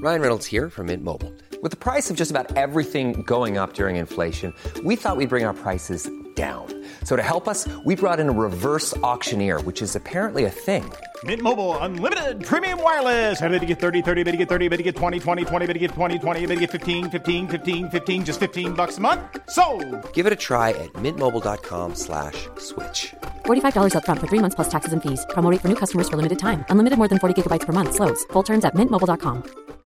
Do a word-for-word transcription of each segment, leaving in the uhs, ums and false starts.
Ryan Reynolds here from Mint Mobile. With the price of just about everything going up during inflation, we thought we'd bring our prices down. So to help us, we brought in a reverse auctioneer, which is apparently a thing. Mint Mobile Unlimited Premium Wireless. How to get thirty, thirty, how to get thirty, how to get twenty, twenty, twenty, how to get twenty, twenty, how to get fifteen, fifteen, fifteen, fifteen, just fifteen bucks a month? Sold! Give it a try at mintmobile.com slash switch. forty-five dollars up front for three months plus taxes and fees. Promo rate for new customers for limited time. Unlimited more than forty gigabytes per month. Slows full terms at mint mobile dot com.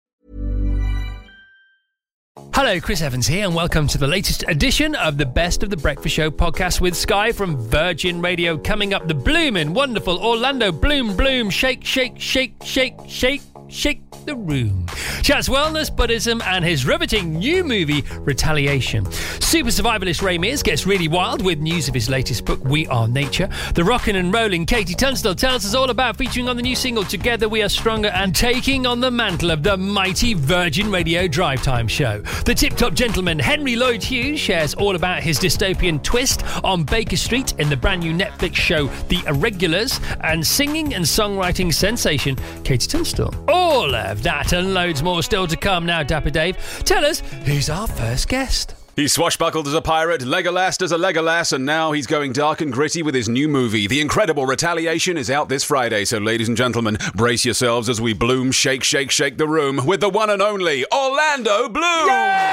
Hello, Chris Evans here, and welcome to the latest edition of the Best of the Breakfast Show podcast with Sky from Virgin Radio. Coming up, the bloomin' wonderful Orlando Bloom Bloom Shake, Shake, Shake, Shake, Shake, Shake the Room. Chats wellness, Buddhism, and his riveting new movie, Retaliation. Super survivalist Ray Mears gets really wild with news of his latest book, We Are Nature. The rockin' and rollin' Katie Tunstall tells us all about featuring on the new single, Together We Are Stronger, and taking on the mantle of the mighty Virgin Radio Drive Time show. The tip-top gentleman Henry Lloyd Hughes shares all about his dystopian twist on Baker Street in the brand new Netflix show, The Irregulars, and singing and songwriting sensation Katie Tunstall. All of that and loads more still to come. Now, Dapper Dave, tell us who's our first guest. He's swashbuckled as a pirate, Legolas as a Legolas, and now he's going dark and gritty with his new movie. The incredible Retaliation is out this Friday, so ladies and gentlemen, brace yourselves as we bloom, shake, shake, shake the room with the one and only Orlando Bloom!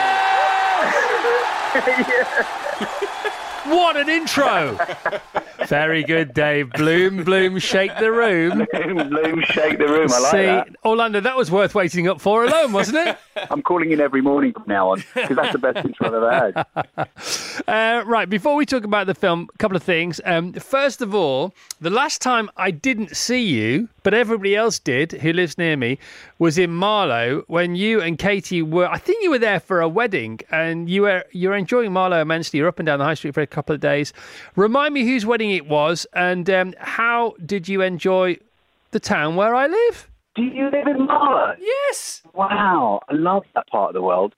What an intro! Very good, Dave. Bloom, bloom, shake the room. Bloom, bloom, shake the room. I like See, that. Orlando, that was worth waiting up for alone, wasn't it? I'm calling in every morning from now on, because that's the best intro I've ever had. Uh, right, before we talk about the film, a couple of things. Um, first of all, the last time I didn't see you, but everybody else did, who lives near me, was in Marlow when you and Katie were, I think you were there for a wedding, and you were you were enjoying Marlow immensely. You're up and down the high street for a couple of days. Remind me whose wedding it was, and um, how did you enjoy the town where I live? Do you live in Marlow? Yes. Wow, I love that part of the world.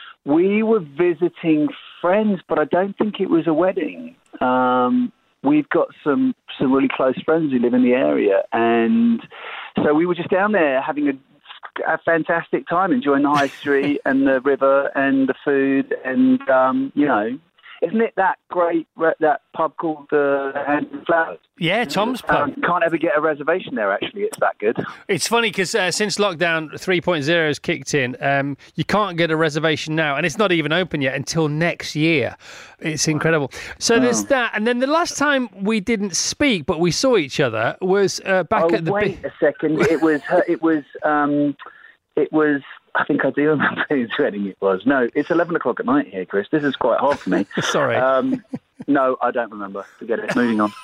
We were visiting friends, but I don't think it was a wedding. Um, we've got some, some really close friends who live in the area, and so we were just down there having a, a fantastic time, enjoying the high street and the river and the food, and, um, you know, isn't it that great, that pub called the uh, Hand and Flowers? Yeah, Tom's Pub. Um, can't ever get a reservation there, actually. It's that good. It's funny because uh, since lockdown three point oh has kicked in, um, you can't get a reservation now, and it's not even open yet until next year. It's incredible. So oh. there's that, and then the last time we didn't speak, but we saw each other, was uh, back oh, at the... wait a second. It was... It was... Um, it was... I think I do remember whose wedding it was. No, it's eleven o'clock at night here, Chris. This is quite hard for me. Sorry. Um, no, I don't remember. Forget it. Moving on.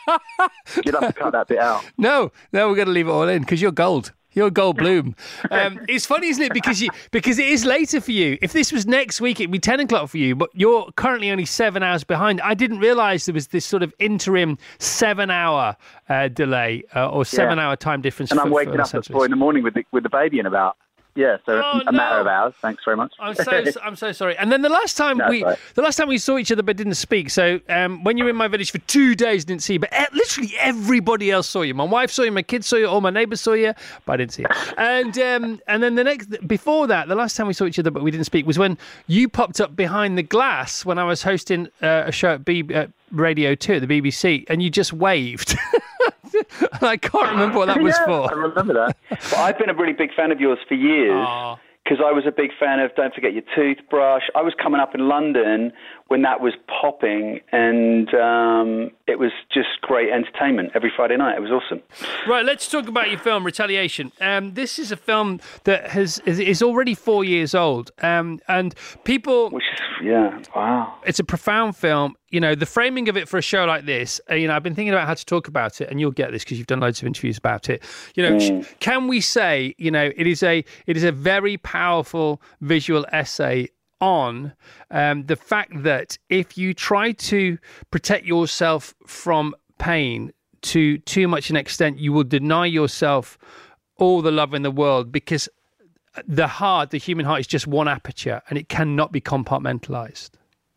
You'll have to cut that bit out. No, no, we're going to leave it all in because you're gold. You're gold bloom. Um, it's funny, isn't it? Because you, because it is later for you. If this was next week, it'd be ten o'clock for you, but you're currently only seven hours behind. I didn't realise there was this sort of interim seven-hour uh, delay uh, or seven-hour yeah. time difference. And for, I'm waking up at four in the morning with the, with the baby in about... Yeah, so oh, a no. matter of hours. Thanks very much. I'm so I'm so sorry. And then the last time no, we right. the last time we saw each other but didn't speak. So um, when you were in my village for two days, didn't see you, but literally everybody else saw you. My wife saw you, my kids saw you, all my neighbours saw you, but I didn't see you. And um, and then the next before that, the last time we saw each other but we didn't speak was when you popped up behind the glass when I was hosting uh, a show at B- uh, Radio Two at the B B C, and you just waved. And I can't remember what that was yeah, for. I remember that. But I've been a really big fan of yours for years. Because I was a big fan of Don't Forget Your Toothbrush. I was coming up in London when that was popping, and um, it was just great entertainment every Friday night. It was awesome. Right, let's talk about your film, Retaliation. Um, this is a film that has is, is already four years old, um, and people... Which is, yeah, wow. It's a profound film. You know, the framing of it for a show like this, uh, you know, I've been thinking about how to talk about it, and you'll get this because you've done loads of interviews about it. You know, mm. sh- can we say, you know, it is a it is a very powerful visual essay on um, the fact that if you try to protect yourself from pain to too much an extent, you will deny yourself all the love in the world, because the heart, the human heart, is just one aperture and it cannot be compartmentalized.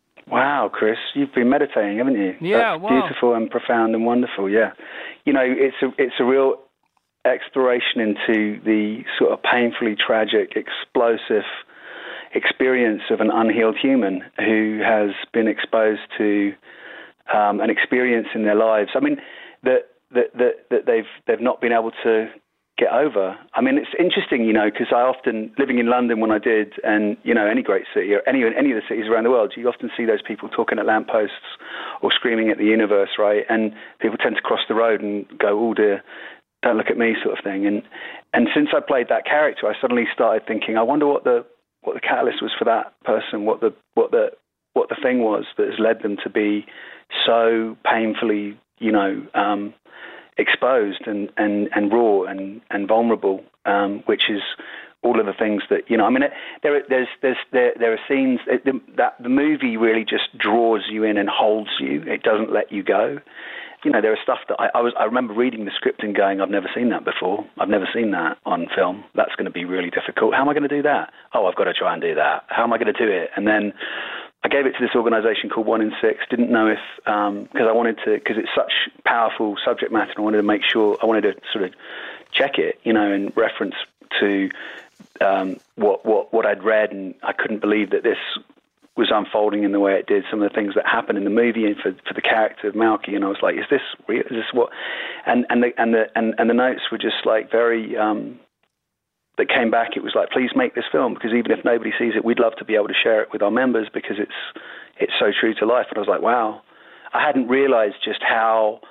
Wow, Chris, you've been meditating, haven't you? Yeah, That's wow. Beautiful and profound and wonderful, yeah. You know, it's a, it's a real exploration into the sort of painfully tragic, explosive experience of an unhealed human who has been exposed to um, an experience in their lives. I mean, that that that, that they've they've not been able to get over. I mean, it's interesting, you know, because I often, living in London when I did, and, you know, any great city, or any, any of the cities around the world, you often see those people talking at lampposts or screaming at the universe, right? And people tend to cross the road and go, oh dear, don't look at me, sort of thing. And and since I played that character, I suddenly started thinking, I wonder what the what the catalyst was for that person, what the what the what the thing was that has led them to be so painfully, you know, um, exposed and, and, and raw and, and vulnerable, um, which is all of the things that, you know, I mean, it, there, there's, there's, there, there are scenes it, the, that the movie really just draws you in and holds you. It doesn't let you go. You know, there are stuff that I, I was, I remember reading the script and going, I've never seen that before. I've never seen that on film. That's going to be really difficult. How am I going to do that? Oh, I've got to try and do that. How am I going to do it? And then I gave it to this organisation called One in Six. Didn't know if, because um, I wanted to, because it's such powerful subject matter, and I wanted to make sure, I wanted to sort of check it, you know, in reference to um, what, what, what I'd read, and I couldn't believe that this was unfolding in the way it did. Some of the things that happened in the movie, and for, for the character of Malky, and I was like, is this real? Is this what? And and the and the and, and the notes were just like very. Um, that came back, it was like, please make this film, because even if nobody sees it, we'd love to be able to share it with our members, because it's it's so true to life. And I was like, wow, I hadn't realized just how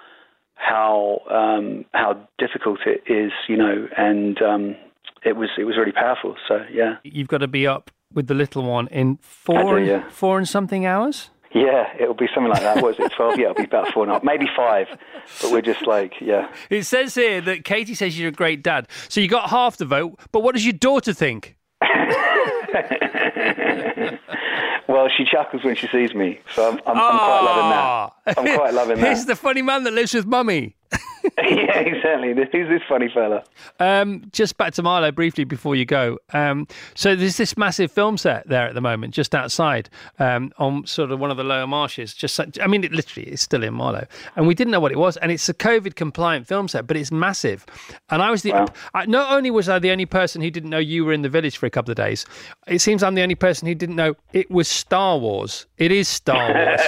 how um, how difficult it is, you know, and um, it was it was really powerful. So yeah, you've got to be up with the little one in four do, yeah. four and something hours. Yeah, it'll be something like that. What is it, twelve? Yeah, it'll be about four and a half, maybe five. But we're just like, yeah. It says here that Katie says you're a great dad. So you got half the vote, but what does your daughter think? Well, she chuckles when she sees me, so I'm, I'm, I'm quite loving that. I'm quite loving that. He's the funny man that lives with mummy. Yeah, exactly. Who's this funny fella? Um, just back to Milo briefly before you go. Um, so there's this massive film set there at the moment, just outside, um, on sort of one of the lower marshes. Just, I mean, it literally is still in Milo, and we didn't know what it was. And it's a COVID-compliant film set, but it's massive. And I was the. Wow. I, not only was I the only person who didn't know you were in the village for a couple of days, it seems I'm the only person who didn't know it was Star Wars. It is Star Wars.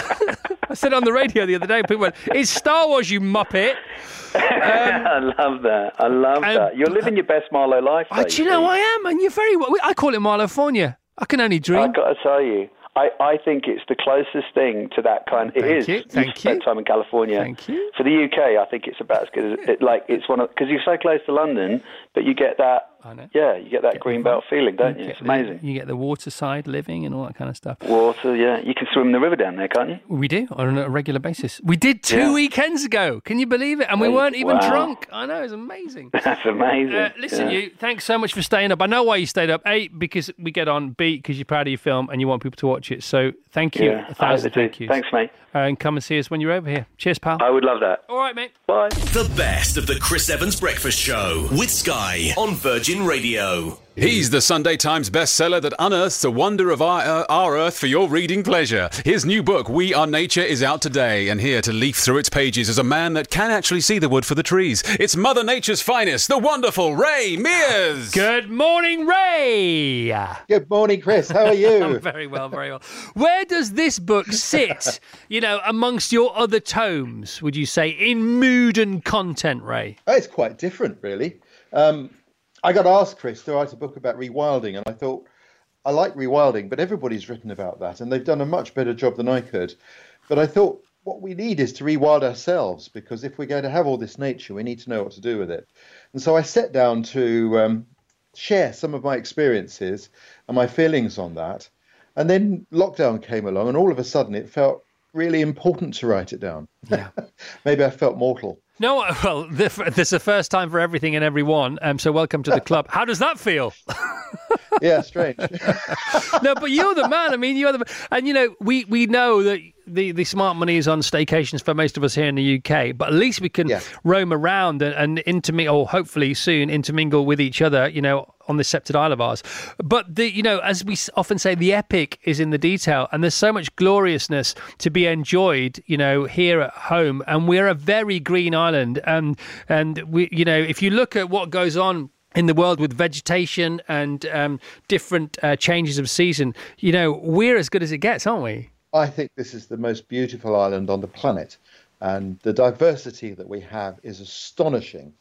I said on the radio the other day, people went, "It's Star Wars, you muppet." Um, I love that. I love and, that. You're living your best Marlowe life. Oh, do you know I am? And you're very well. I call it Marlophornia. I can only dream. I've got to tell you, I, I think it's the closest thing to that kind. It Thank is. You. Thank You've spent you. time in California. Thank you. For the U K, I think it's about as good as it. Like it's one of because you're so close to London, but you get that. I know. Yeah, you get that Get green belt feeling, don't you? you It's amazing. The, you get the waterside living and all that kind of stuff. Water, yeah. You can swim in the river down there, can't you? We do on a regular basis. We did two Yeah. weekends ago. Can you believe it? And we Hey, weren't even wow. drunk. I know, it's amazing. That's amazing. Uh, listen, yeah. you, thanks so much for staying up. I know why you stayed up. A, because we get on. B, because you're proud of your film and you want people to watch it. So thank you. Yeah, A thousand I hope they do. thank yous. Thanks, mate. Uh, and come and see us when you're over here. Cheers, pal. I would love that. All right, mate. Bye. The best of the Chris Evans Breakfast Show with Sky on Virgin Radio. He's the Sunday Times bestseller that unearths the wonder of our, uh, our Earth for your reading pleasure. His new book, We Are Nature, is out today, and here to leaf through its pages is a man that can actually see the wood for the trees. It's Mother Nature's finest, the wonderful Ray Mears. Good morning, Ray. Good morning, Chris. How are you? I'm very well, very well. Where does this book sit, you know, amongst your other tomes, would you say, in mood and content, Ray? Oh, it's quite different, really. Um, I got asked, Chris, to write a book about rewilding, and I thought, I like rewilding, but everybody's written about that, and they've done a much better job than I could. But I thought, what we need is to rewild ourselves, because if we're going to have all this nature, we need to know what to do with it. And so I sat down to um, share some of my experiences and my feelings on that. And then lockdown came along, and all of a sudden it felt really important to write it down. Yeah. Maybe I felt mortal. No, well, there's a first time for everything and everyone, um, so welcome to the club. How does that feel? Yeah, strange. No, but you're the man. I mean, you're the man. And, you know, we, we know that the, the smart money is on staycations for most of us here in the U K, but at least we can yeah. roam around and, and intermingle, or hopefully soon intermingle with each other, you know, on this sceptred isle of ours. But, the, you know, as we often say, the epic is in the detail, and there's so much gloriousness to be enjoyed, you know, here at home. And we're a very green island. And, and we, you know, if you look at what goes on in the world with vegetation and um, different uh, changes of season, you know, we're as good as it gets, aren't we? I think this is the most beautiful island on the planet, and the diversity that we have is astonishing.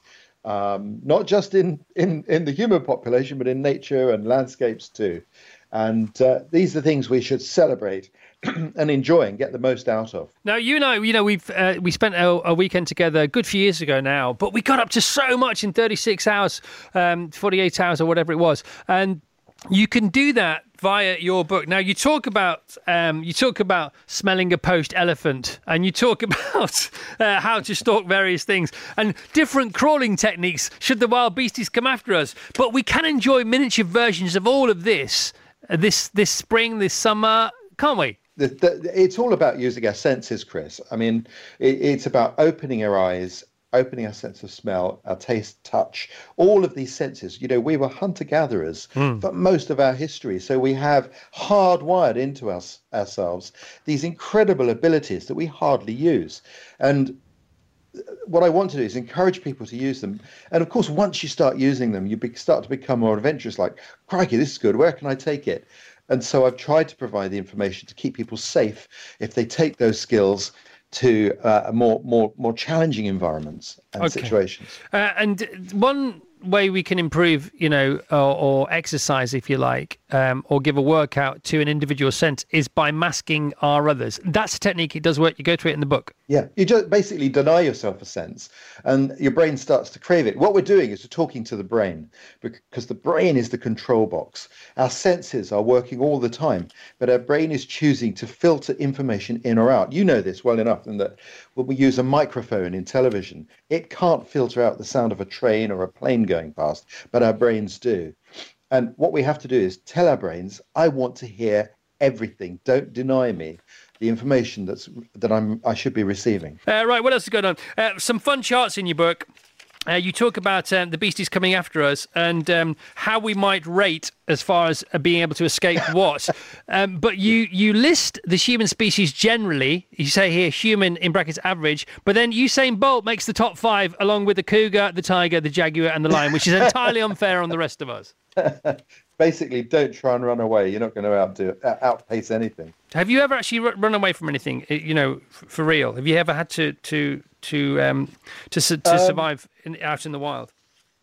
Um, not just in, in, in the human population, but in nature and landscapes too. And uh, these are things we should celebrate and enjoy and get the most out of. Now, you know, you know, we've uh, we spent a, a weekend together a good few years ago now, but we got up to so much in thirty-six hours, um, forty-eight hours or whatever it was. And you can do that via your book. Now, you talk about um, you talk about smelling a poached elephant, and you talk about uh, how to stalk various things and different crawling techniques should the wild beasties come after us. But we can enjoy miniature versions of all of this uh, this this spring, this summer, can't we? The, the, it's all about using our senses, Chris. I mean, it, it's about opening our eyes, opening our sense of smell, our taste, touch, all of these senses. You know, we were hunter-gatherers mm. for most of our history. So we have hardwired into us ourselves these incredible abilities that we hardly use. And what I want to do is encourage people to use them. And of course, once you start using them, you be, start to become more adventurous, like, crikey, this is good. Where can I take it? And so I've tried to provide the information to keep people safe if they take those skills to uh, more more more challenging environments and okay. situations. Uh, and one way we can improve, you know, or, or exercise, if you like, um, or give a workout to an individual sense is by masking our others. That's a technique. It does work. You go through it in the book. Yeah, you just basically deny yourself a sense and your brain starts to crave it. What we're doing is we're talking to the brain, because the brain is the control box. Our senses are working all the time, but our brain is choosing to filter information in or out. You know this well enough, in that when we use a microphone in television, it can't filter out the sound of a train or a plane going past, but our brains do. And what we have to do is tell our brains, I want to hear everything. Don't deny me the information that's that I'm I should be receiving. Uh, right, what else is going on? Uh, some fun charts in your book. Uh, you talk about um, the beasties coming after us and um, how we might rate as far as uh, being able to escape what. um, but you, you list the human species generally. You say here human in brackets average, but then Usain Bolt makes the top five along with the cougar, the tiger, the jaguar and the lion, which is entirely unfair on the rest of us. Basically, don't try and run away. You're not going to outdo, outpace anything. Have you ever actually run away from anything, you know, for real? Have you ever had to to to um, to, to um, survive in, out in the wild?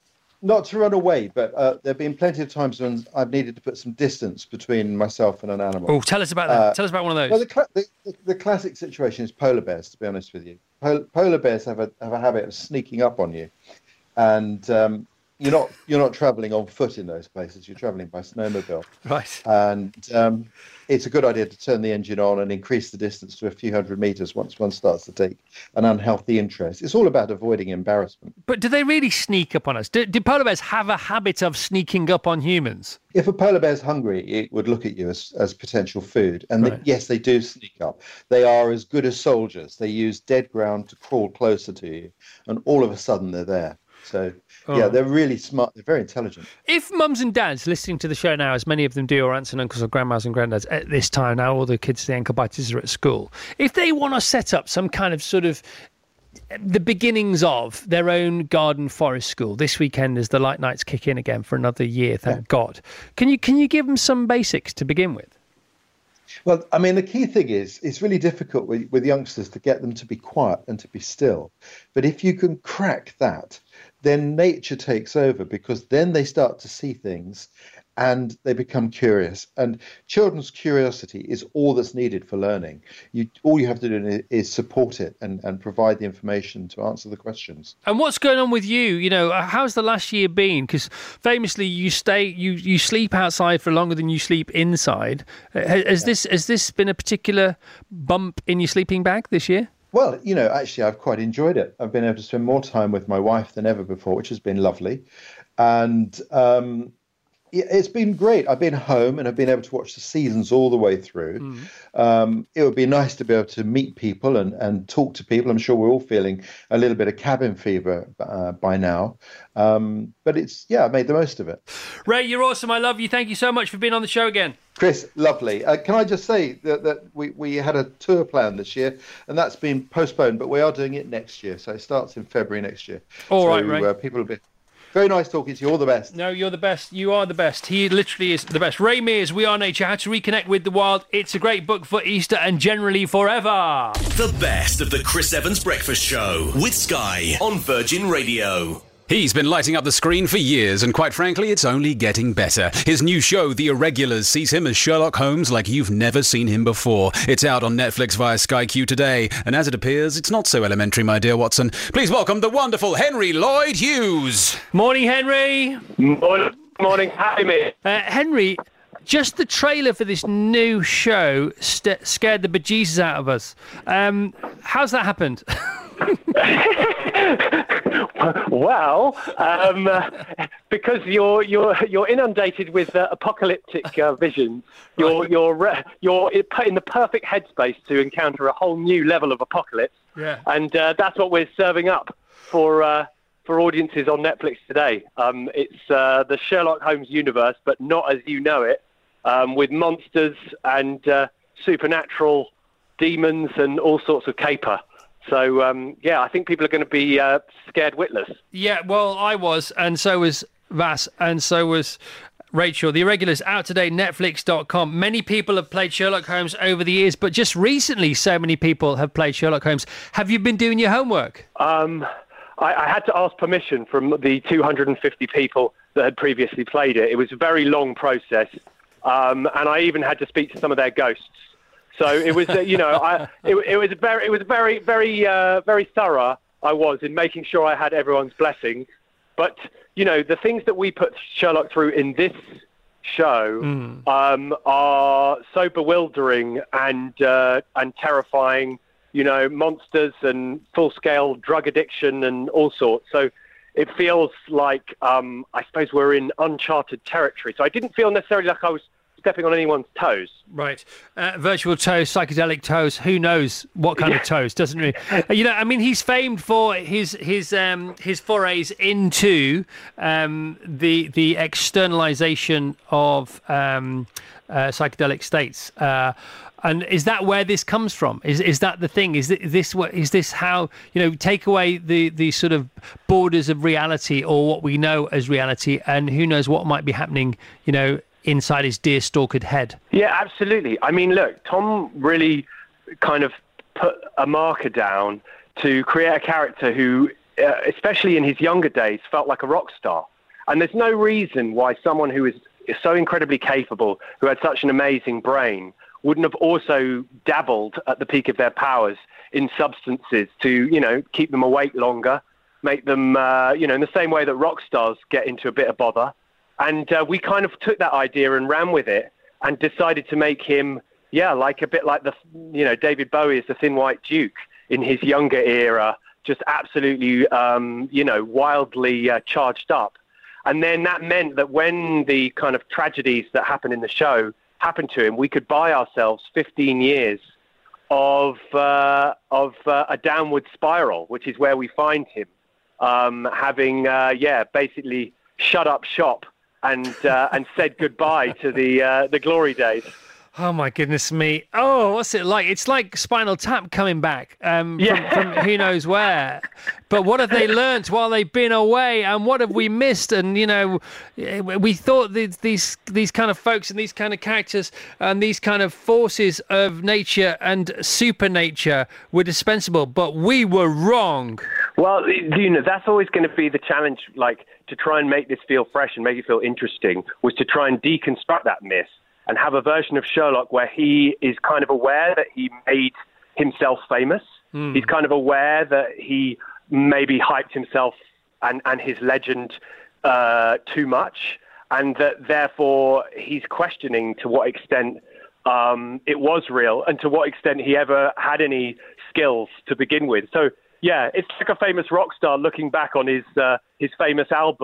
Not to run away, but uh, there have been plenty of times when I've needed to put some distance between myself and an animal. Oh, tell us about that. Uh, tell us about one of those. Well, the, cl- the, the classic situation is polar bears, to be honest with you. Pol- polar bears have a have a habit of sneaking up on you, and um, you're not you're not travelling on foot in those places. You're travelling by snowmobile, right? And um, it's a good idea to turn the engine on and increase the distance to a few hundred meters once one starts to take an unhealthy interest. It's all about avoiding embarrassment. But do they really sneak up on us? Do, do polar bears have a habit of sneaking up on humans? If a polar bear's hungry, it would look at you as, as potential food. And right. they, yes, they do sneak up. They are as good as soldiers. They use dead ground to crawl closer to you. And all of a sudden, they're there. So, oh. yeah, they're really smart. They're very intelligent. If mums and dads listening to the show now, as many of them do, or aunts and uncles or grandmas and granddads at this time, now all the kids, the ankle biters are at school, if they want to set up some kind of sort of the beginnings of their own garden forest school, this weekend as the light nights kick in again for another year, thank yeah. God, can you can you give them some basics to begin with? Well, I mean, the key thing is it's really difficult with, with youngsters to get them to be quiet and to be still. But if you can crack that, then nature takes over, because then they start to see things and they become curious. And children's curiosity is all that's needed for learning. You, all you have to do is support it and, and provide the information to answer the questions. And what's going on with you? You know, how's the last year been? Because famously, you stay, you, you sleep outside for longer than you sleep inside. Has, has yeah. this has this been a particular bump in your sleeping bag this year? Well, you know, actually, I've quite enjoyed it. I've been able to spend more time with my wife than ever before, which has been lovely. And um, Yeah, it's been great. I've been home and I've been able to watch the seasons all the way through. Mm. Um, it would be nice to be able to meet people and, and talk to people. I'm sure we're all feeling a little bit of cabin fever uh, by now. Um, but it's, yeah, I made the most of it. Ray, you're awesome. I love you. Thank you so much for being on the show again. Chris, lovely. Uh, can I just say that, that we, we had a tour plan this year and that's been postponed, but we are doing it next year. So it starts in February next year. All so, right, Ray. Uh, people will be... Very nice talking to you. All the best. No, you're the best. You are the best. He literally is the best. Ray Mears, We Are Nature, How to Reconnect with the Wild. It's a great book for Easter and generally forever. The best of the Chris Evans Breakfast Show with Sky on Virgin Radio. He's been lighting up the screen for years, and quite frankly, it's only getting better. His new show, The Irregulars, sees him as Sherlock Holmes like you've never seen him before. It's out on Netflix via Sky Q today, and as it appears, it's not so elementary, my dear Watson. Please welcome the wonderful Henry Lloyd Hughes. Morning, Henry. Morning, morning. Hi, mate. Uh, Henry, just the trailer for this new show st- scared the bejesus out of us. Um, how's that happened? Well, um, because you're you're you're inundated with uh, apocalyptic uh, visions, you're right. you're you're in the perfect headspace to encounter a whole new level of apocalypse. Yeah. And uh, that's what we're serving up for uh, for audiences on Netflix today. Um, it's uh, the Sherlock Holmes universe, but not as you know it, um, with monsters and uh, supernatural demons and all sorts of caper. So, um, yeah, I think people are going to be uh, scared witless. Yeah, well, I was, and so was Vas, and so was Rachel. The Irregulars, out today, netflix dot com. Many people have played Sherlock Holmes over the years, but just recently so many people have played Sherlock Holmes. Have you been doing your homework? Um, I, I had to ask permission from the two hundred fifty people that had previously played it. It was a very long process, um, and I even had to speak to some of their ghosts. So it was, uh, you know, I, it, it was very, it was very, very, uh, very thorough. I was in making sure I had everyone's blessing. But you know, the things that we put Sherlock through in this show mm. um, are so bewildering and uh, and terrifying. You know, monsters and full-scale drug addiction and all sorts. So it feels like um, I suppose we're in uncharted territory. So I didn't feel necessarily like I was stepping on anyone's toes. Right. Uh, virtual toes, psychedelic toes, who knows what kind yeah. of toes, doesn't really. Uh, you know, I mean, he's famed for his his um, his forays into um, the the externalization of um, uh, psychedelic states. Uh, and is that where this comes from? Is is that the thing? Is this what is this how, you know, take away the, the sort of borders of reality or what we know as reality, and who knows what might be happening, you know, inside his deer stalkered head? Yeah, absolutely. I mean, look, Tom really kind of put a marker down to create a character who, uh, especially in his younger days, felt like a rock star. And there's no reason why someone who is so incredibly capable, who had such an amazing brain, wouldn't have also dabbled at the peak of their powers in substances to, you know, keep them awake longer, make them, uh, you know, in the same way that rock stars get into a bit of bother. And uh, we kind of took that idea and ran with it and decided to make him, yeah, like a bit like the, you know, David Bowie as the Thin White Duke in his younger era, just absolutely, um, you know, wildly uh, charged up. And then that meant that when the kind of tragedies that happened in the show happened to him, we could buy ourselves fifteen years of uh, of uh, a downward spiral, which is where we find him, um, having, uh, yeah, basically shut up shop and uh, and said goodbye to the uh, the glory days. Oh my goodness me! Oh, what's it like? It's like Spinal Tap coming back um, yeah. from, from who knows where. But what have they learnt while they've been away, and what have we missed? And you know, we thought these these these kind of folks and these kind of characters and these kind of forces of nature and supernature were dispensable, but we were wrong. Well, you know, that's always going to be the challenge. Like, to try and make this feel fresh and make it feel interesting, was to try and deconstruct that myth and have a version of Sherlock where he is kind of aware that he made himself famous. Mm. He's kind of aware that he maybe hyped himself and, and his legend uh, too much, and that therefore he's questioning to what extent um, it was real and to what extent he ever had any skills to begin with. So, yeah, it's like a famous rock star looking back on his uh, his famous album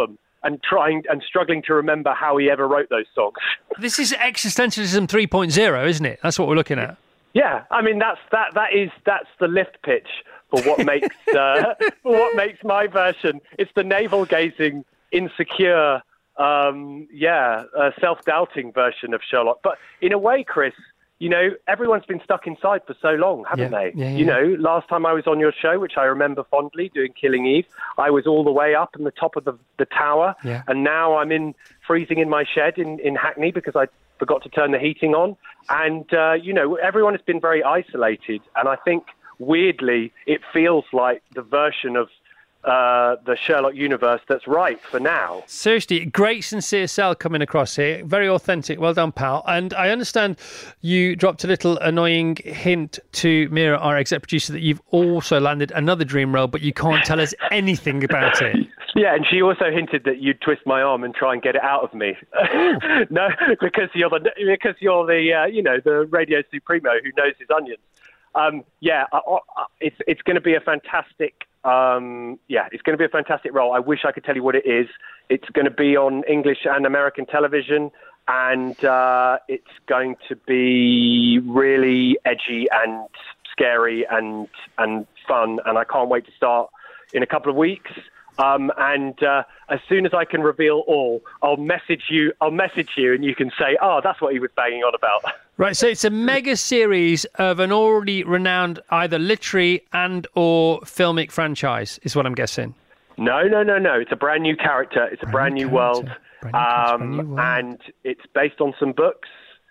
and trying and struggling to remember how he ever wrote those songs. This is existentialism three point oh, isn't it? That's what we're looking at. Yeah, I mean that's that that is that's the lift pitch for what makes uh, for what makes my version. It's the navel-gazing, insecure, um, yeah, uh, self-doubting version of Sherlock. But in a way, Chris, you know, everyone's been stuck inside for so long, haven't Yeah, they? yeah, yeah. You know, last time I was on your show, which I remember fondly, doing Killing Eve, I was all the way up in the top of the, the tower, Yeah. and now I'm in freezing in my shed in, in Hackney because I forgot to turn the heating on. And, uh, you know, everyone has been very isolated, and I think, weirdly, it feels like the version of Uh, the Sherlock universe that's right for now. Seriously, great sincere sell coming across here. Very authentic. Well done, pal. And I understand you dropped a little annoying hint to Mira, our exec producer, that you've also landed another dream role, but you can't tell us anything about it. Yeah, and she also hinted that you'd twist my arm and try and get it out of me. No, because you're the because you're the uh, you know the Radio Supremo who knows his onions. Um, yeah, I, I, it's it's going to be a fantastic. Um, yeah, it's going to be a fantastic role. I wish I could tell you what it is. It's going to be on English and American television, and uh, it's going to be really edgy and scary and and fun. And I can't wait to start in a couple of weeks. Um, and uh, as soon as I can reveal all, I'll message you. I'll message you, and you can say, "Oh, that's what he was banging on about." Right, so it's a mega series of an already renowned either literary and or filmic franchise, is what I'm guessing. No, no, no, no. It's a brand new character. It's a brand, brand new world, brand new character, brand new world. And it's based on some books,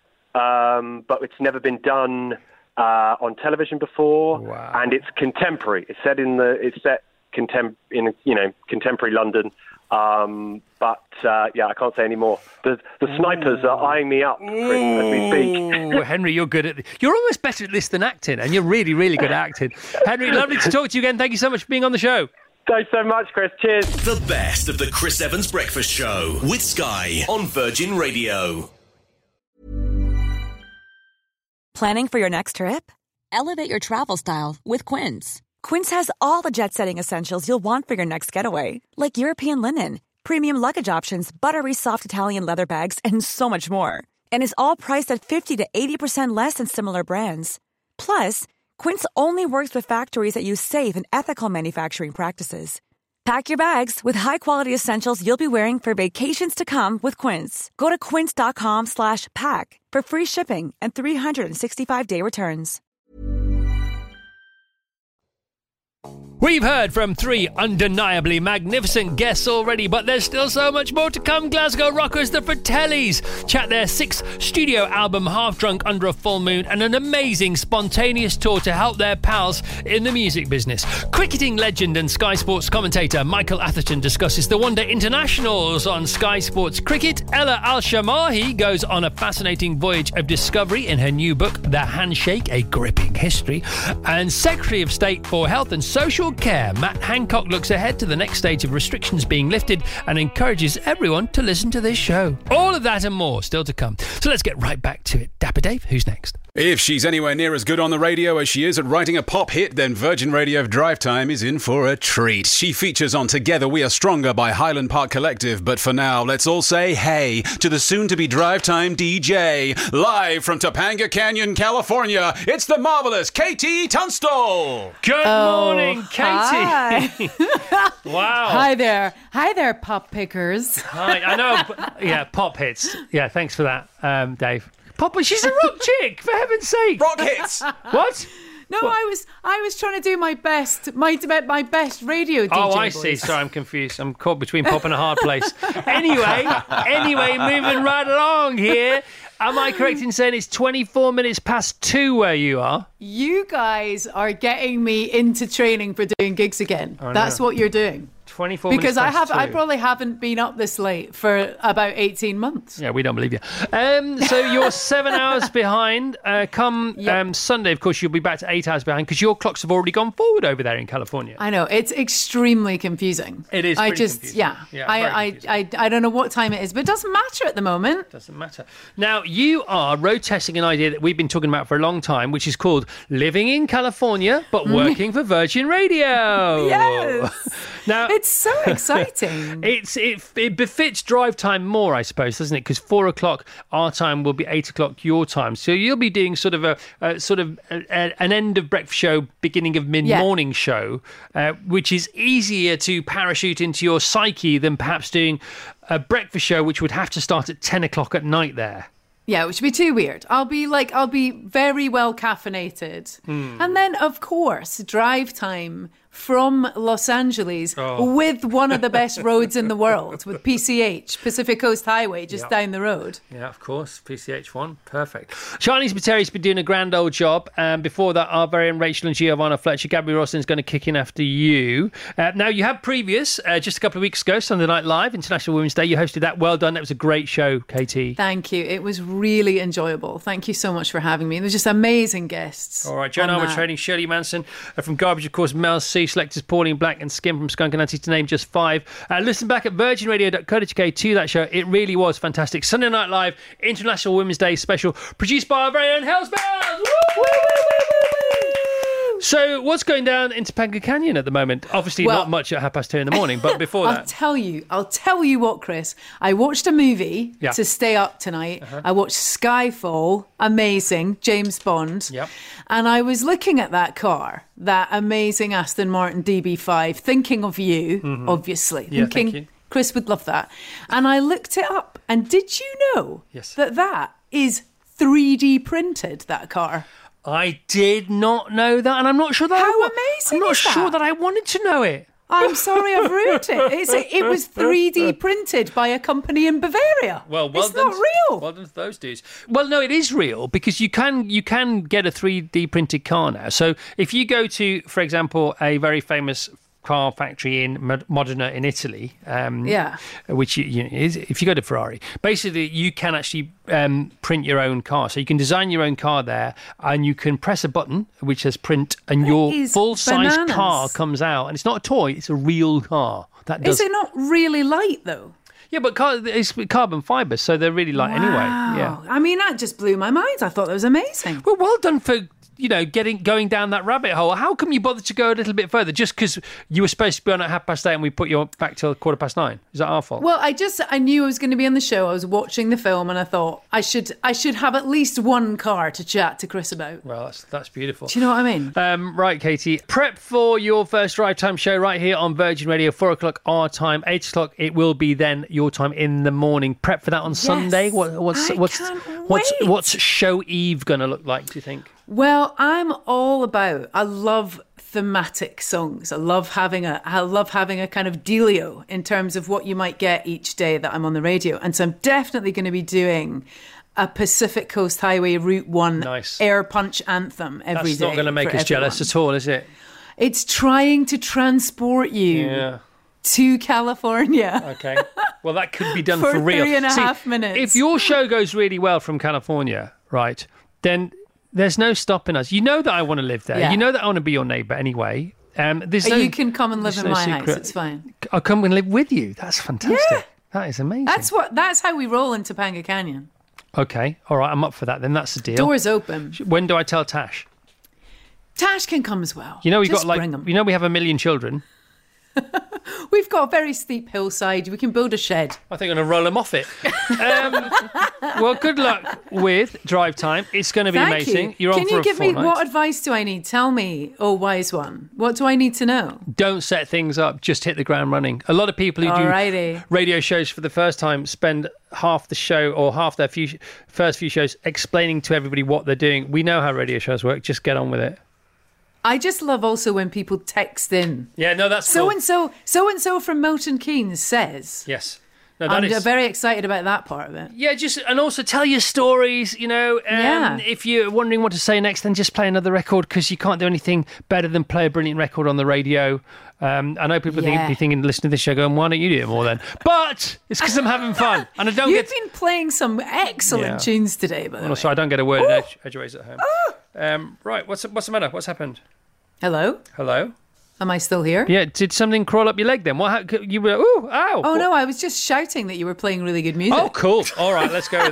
um, but it's never been done uh, on television before. Wow. And it's contemporary. It's set in the. It's set contem in you know contemporary London. Um, but, uh, yeah, I can't say any more. The, the snipers are eyeing me up, Chris, as we speak. Ooh, Henry, you're good at this. You're almost better at this than acting, and you're really, really good at acting. Henry, lovely to talk to you again. Thank you so much for being on the show. Thanks so much, Chris. Cheers. The best of the Chris Evans Breakfast Show with Sky on Virgin Radio. Planning for your next trip? Elevate your travel style with Quince. Quince has all the jet-setting essentials you'll want for your next getaway, like European linen, premium luggage options, buttery soft Italian leather bags, and so much more. And is all priced at fifty to eighty percent less than similar brands. Plus, Quince only works with factories that use safe and ethical manufacturing practices. Pack your bags with high-quality essentials you'll be wearing for vacations to come with Quince. Go to quince.com slash pack for free shipping and three sixty-five day returns. We've heard from three undeniably magnificent guests already, but there's still so much more to come. Glasgow rockers, the Fratellis, chat their sixth studio album, Half Drunk Under a Full Moon, and an amazing spontaneous tour to help their pals in the music business. Cricketing legend and Sky Sports commentator Michael Atherton discusses the One Day Internationals on Sky Sports Cricket. Ella Al-Shamahi goes on a fascinating voyage of discovery in her new book, The Handshake, A Gripping History. And Secretary of State for Health and Social Care, Matt Hancock, looks ahead to the next stage of restrictions being lifted and encourages everyone to listen to this show. All of that and more still to come. So let's get right back to it. Dapper Dave, who's next? If she's anywhere near as good on the radio as she is at writing a pop hit, then Virgin Radio Drive Time is in for a treat. She features on Together We Are Stronger by Highland Park Collective. But for now, let's all say hey to the soon-to-be Drive Time D J. Live from Topanga Canyon, California, it's the marvelous Katie Tunstall. Good Oh, morning, Katie. Hi. Wow. Hi there. Hi there, pop pickers. Hi, I know. But, yeah, pop hits. Yeah, thanks for that, um, Dave. Pop, she's a rock chick, for heaven's sake. Rock hits. What? No, I was I was trying to do my best, my my best radio D J Oh, I voice. see. Sorry, I'm confused. I'm caught between pop and a hard place. Anyway, anyway, moving right along here. Am I correct in saying it's twenty-four minutes past two where you are? You guys are getting me into training for doing gigs again. Oh, That's no. what you're doing. twenty-four Because I minutes have, past I two. probably haven't been up this late for about eighteen months. Yeah, we don't believe you. Um, so you're seven hours behind. Uh, come Yep. um, Sunday, of course, you'll be back to eight hours behind because your clocks have already gone forward over there in California. I know, it's extremely confusing. It is I pretty just, confusing. yeah. Yeah, I, very I, confusing. I, I don't know what time it is, but it doesn't matter at the moment. Doesn't matter. Now, you are road testing an idea that we've been talking about for a long time, which is called living in California, but working for Virgin Radio. Yes. Now it's so exciting. it's it, it befits drive time more, I suppose, doesn't it? Because four o'clock our time will be eight o'clock your time, so you'll be doing sort of a, a sort of a, a, an end of breakfast show, beginning of mid morning yeah. show, uh, which is easier to parachute into your psyche than perhaps doing a breakfast show, which would have to start at ten o'clock at night there. Yeah, which would be too weird. I'll be like, I'll be very well caffeinated. Mm. And then, of course, drive time from Los Angeles oh. with one of the best roads in the world, with P C H, Pacific Coast Highway, just yep. down the road. Yeah, of course. P C H one. Perfect. Charlize Materi's been doing a grand old job. And um, before that, our very own Rachel and Giovanna Fletcher. Gabby Rosslin's going to kick in after you. Uh, now, you had previous, uh, just a couple of weeks ago, Sunday Night Live, International Women's Day. You hosted that. Well done. That was a great show, Katie. Thank you. It was really enjoyable. Thank you so much for having me. There were just amazing guests. All right. Joan Armatrading, Shirley Manson. Uh, from Garbage, of course, Mel C. Selectors Pauline Black and Skim from Skunk Anansi, to name just five. Uh, listen back at virgin radio dot co dot U K to that show. It really was fantastic. Sunday Night Live, International Women's Day special, produced by our very own Hells Bells. Woo, woo, woo, woo, woo. So what's going down in Topanga Canyon at the moment? Obviously well, not much at half past two in the morning, but before I'll that. I'll tell you, I'll tell you what, Chris. I watched a movie yeah. to stay up tonight. Uh-huh. I watched Skyfall, amazing, James Bond. Yep. And I was looking at that car, that amazing Aston Martin D B five, thinking of you, mm-hmm. obviously. Yeah, thinking thank you. Chris would love that. And I looked it up, and did you know yes. that that is three D printed, that car? I did not know that, and I'm not sure that How I, amazing I'm not is sure that? that I wanted to know it. I'm sorry I've ruined it. It's, it was three D printed by a company in Bavaria. Well, well it's done, not real. Well done to those dudes. Well, no, it is real, because you can you can get a three D printed car now. So if you go to, for example, a very famous car factory in Modena in Italy, um, yeah, which you, you know, is, if you go to Ferrari, basically you can actually um, print your own car. So you can design your own car there, and you can press a button which says print, and that your full-size car comes out, and it's not a toy; it's a real car. That does. Is it not really light though? Yeah, but car, it's carbon fibre, so they're really light wow. anyway. Yeah, I mean that just blew my mind. I thought that was amazing. Well, well done for. You know, getting going down that rabbit hole. How come you bothered to go a little bit further? Just because you were supposed to be on at half past eight and we put you back till quarter past nine? Is that our fault? Well, I just I knew I was going to be on the show. I was watching the film, and I thought I should I should have at least one car to chat to Chris about. Well, that's that's beautiful. Do you know what I mean? Um, right, Katie. Prep for your first drive time show right here on Virgin Radio. Four o'clock our time, eight o'clock it will be then your time in the morning. Prep for that on yes, Sunday. What, what's I what's can't what's wait. what's show Eve going to look like? Do you think? Well, I'm all about, I love thematic songs. I love having a, I love having a kind of dealio in terms of what you might get each day that I'm on the radio. And so I'm definitely going to be doing a Pacific Coast Highway Route one nice. air punch anthem every That's day. That's not going to make us everyone. jealous at all, is it? It's trying to transport you yeah. to California. Okay. Well, that could be done for, for real. three and a See, half minutes. If your show goes really well from California, right, then there's no stopping us. You know that I want to live there. Yeah. You know that I want to be your neighbour anyway. Um, there's no, you can come and live in no my secret. house. It's fine. I'll come and live with you. That's fantastic. Yeah. That is amazing. That's what. That's how we roll in Topanga Canyon. Okay. All right. I'm up for that. Then that's the deal. Doors open. When do I tell Tash? Tash can come as well. You know we Just got like. bring 'em. You know we have a million children. We've got a very steep hillside. We can build a shed. I think I'm going to roll them off it. Um, well, good luck with drive time. It's going to be Thank amazing. You. You're can on you for give a me fortnight. what advice do I need? Tell me, oh wise one. What do I need to know? Don't set things up. Just hit the ground running. A lot of people who Alrighty. do radio shows for the first time spend half the show or half their few, first few shows explaining to everybody what they're doing. We know how radio shows work. Just get on with it. I just love also when people text in. Yeah, no, that's so cool. and so, so and so from Milton Keynes says. Yes. No, that I'm is... very excited about that part of it. Yeah, just and also tell your stories. You know, um, yeah. if you're wondering what to say next, then just play another record because you can't do anything better than play a brilliant record on the radio. Um, I know people yeah. think be thinking, listen to this show, going, why don't you do it more then? But it's because I'm having fun, and I don't You've get. been playing some excellent Yeah. tunes today, by the way. Also, I don't get a word Ooh. in edge, edgeways at home. Um, right, what's what's the matter? What's happened? Hello? Hello? Am I still here? Yeah, did something crawl up your leg then? What? You were, ooh, ow. Oh, no, I was just shouting that you were playing really good music. Oh, cool. All right, let's go with that.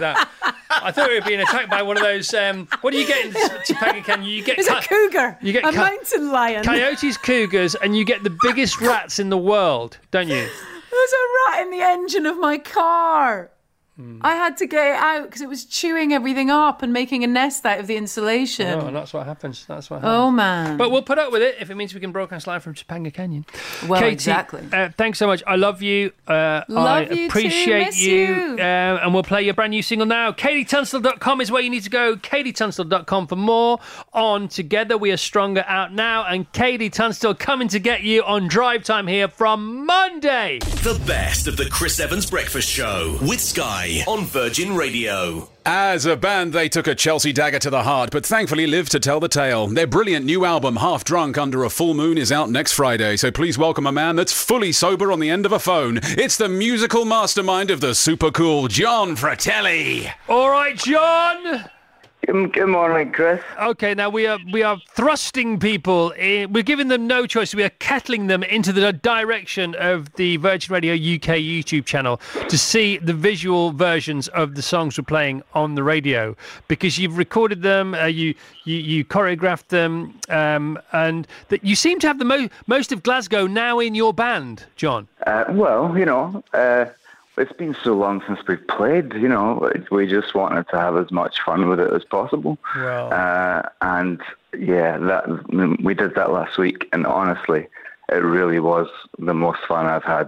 I thought we were being attacked by one of those. Um, what do you get in Topanga Canyon? You get It's a cougar. You get a co- mountain lion. coyotes, cougars, and you get the biggest rats in the world, don't you? There's a rat in the engine of my car. I had to get it out because it was chewing everything up and making a nest out of the insulation. Oh, and that's what happens. That's what happens. Oh, man. But we'll put up with it if it means we can broadcast live from Topanga Canyon. Well, Katie, exactly. Uh, thanks so much. I love you. Uh, Love I you too. appreciate Miss you. you. Uh, and we'll play your brand new single now. Katie Tunstall dot com is where you need to go. Katie Tunstall dot com for more on Together We Are Stronger out now. And Katie Tunstall coming to get you on Drive Time here from Monday. The best of the Chris Evans Breakfast Show with Sky on Virgin Radio. As a band, they took a Chelsea dagger to the heart, but thankfully live to tell the tale. Their brilliant new album, Half Drunk Under a Full Moon, is out next Friday, so please welcome a man that's fully sober on the end of a phone. It's the musical mastermind of the super cool John Fratelli. All right, John. Good, good morning, Chris. Okay, now we are we are thrusting people in, we're giving them no choice. We are kettling them into the direction of the Virgin Radio U K YouTube channel to see the visual versions of the songs we're playing on the radio, because you've recorded them, uh, you, you you choreographed them, um, and that you seem to have the mo- most of Glasgow now in your band, John. Uh, well, you know, uh, it's been so long since we've played, you know, we just wanted to have as much fun with it as possible. Wow. Uh, and yeah, that we did that last week, and honestly, it really was the most fun I've had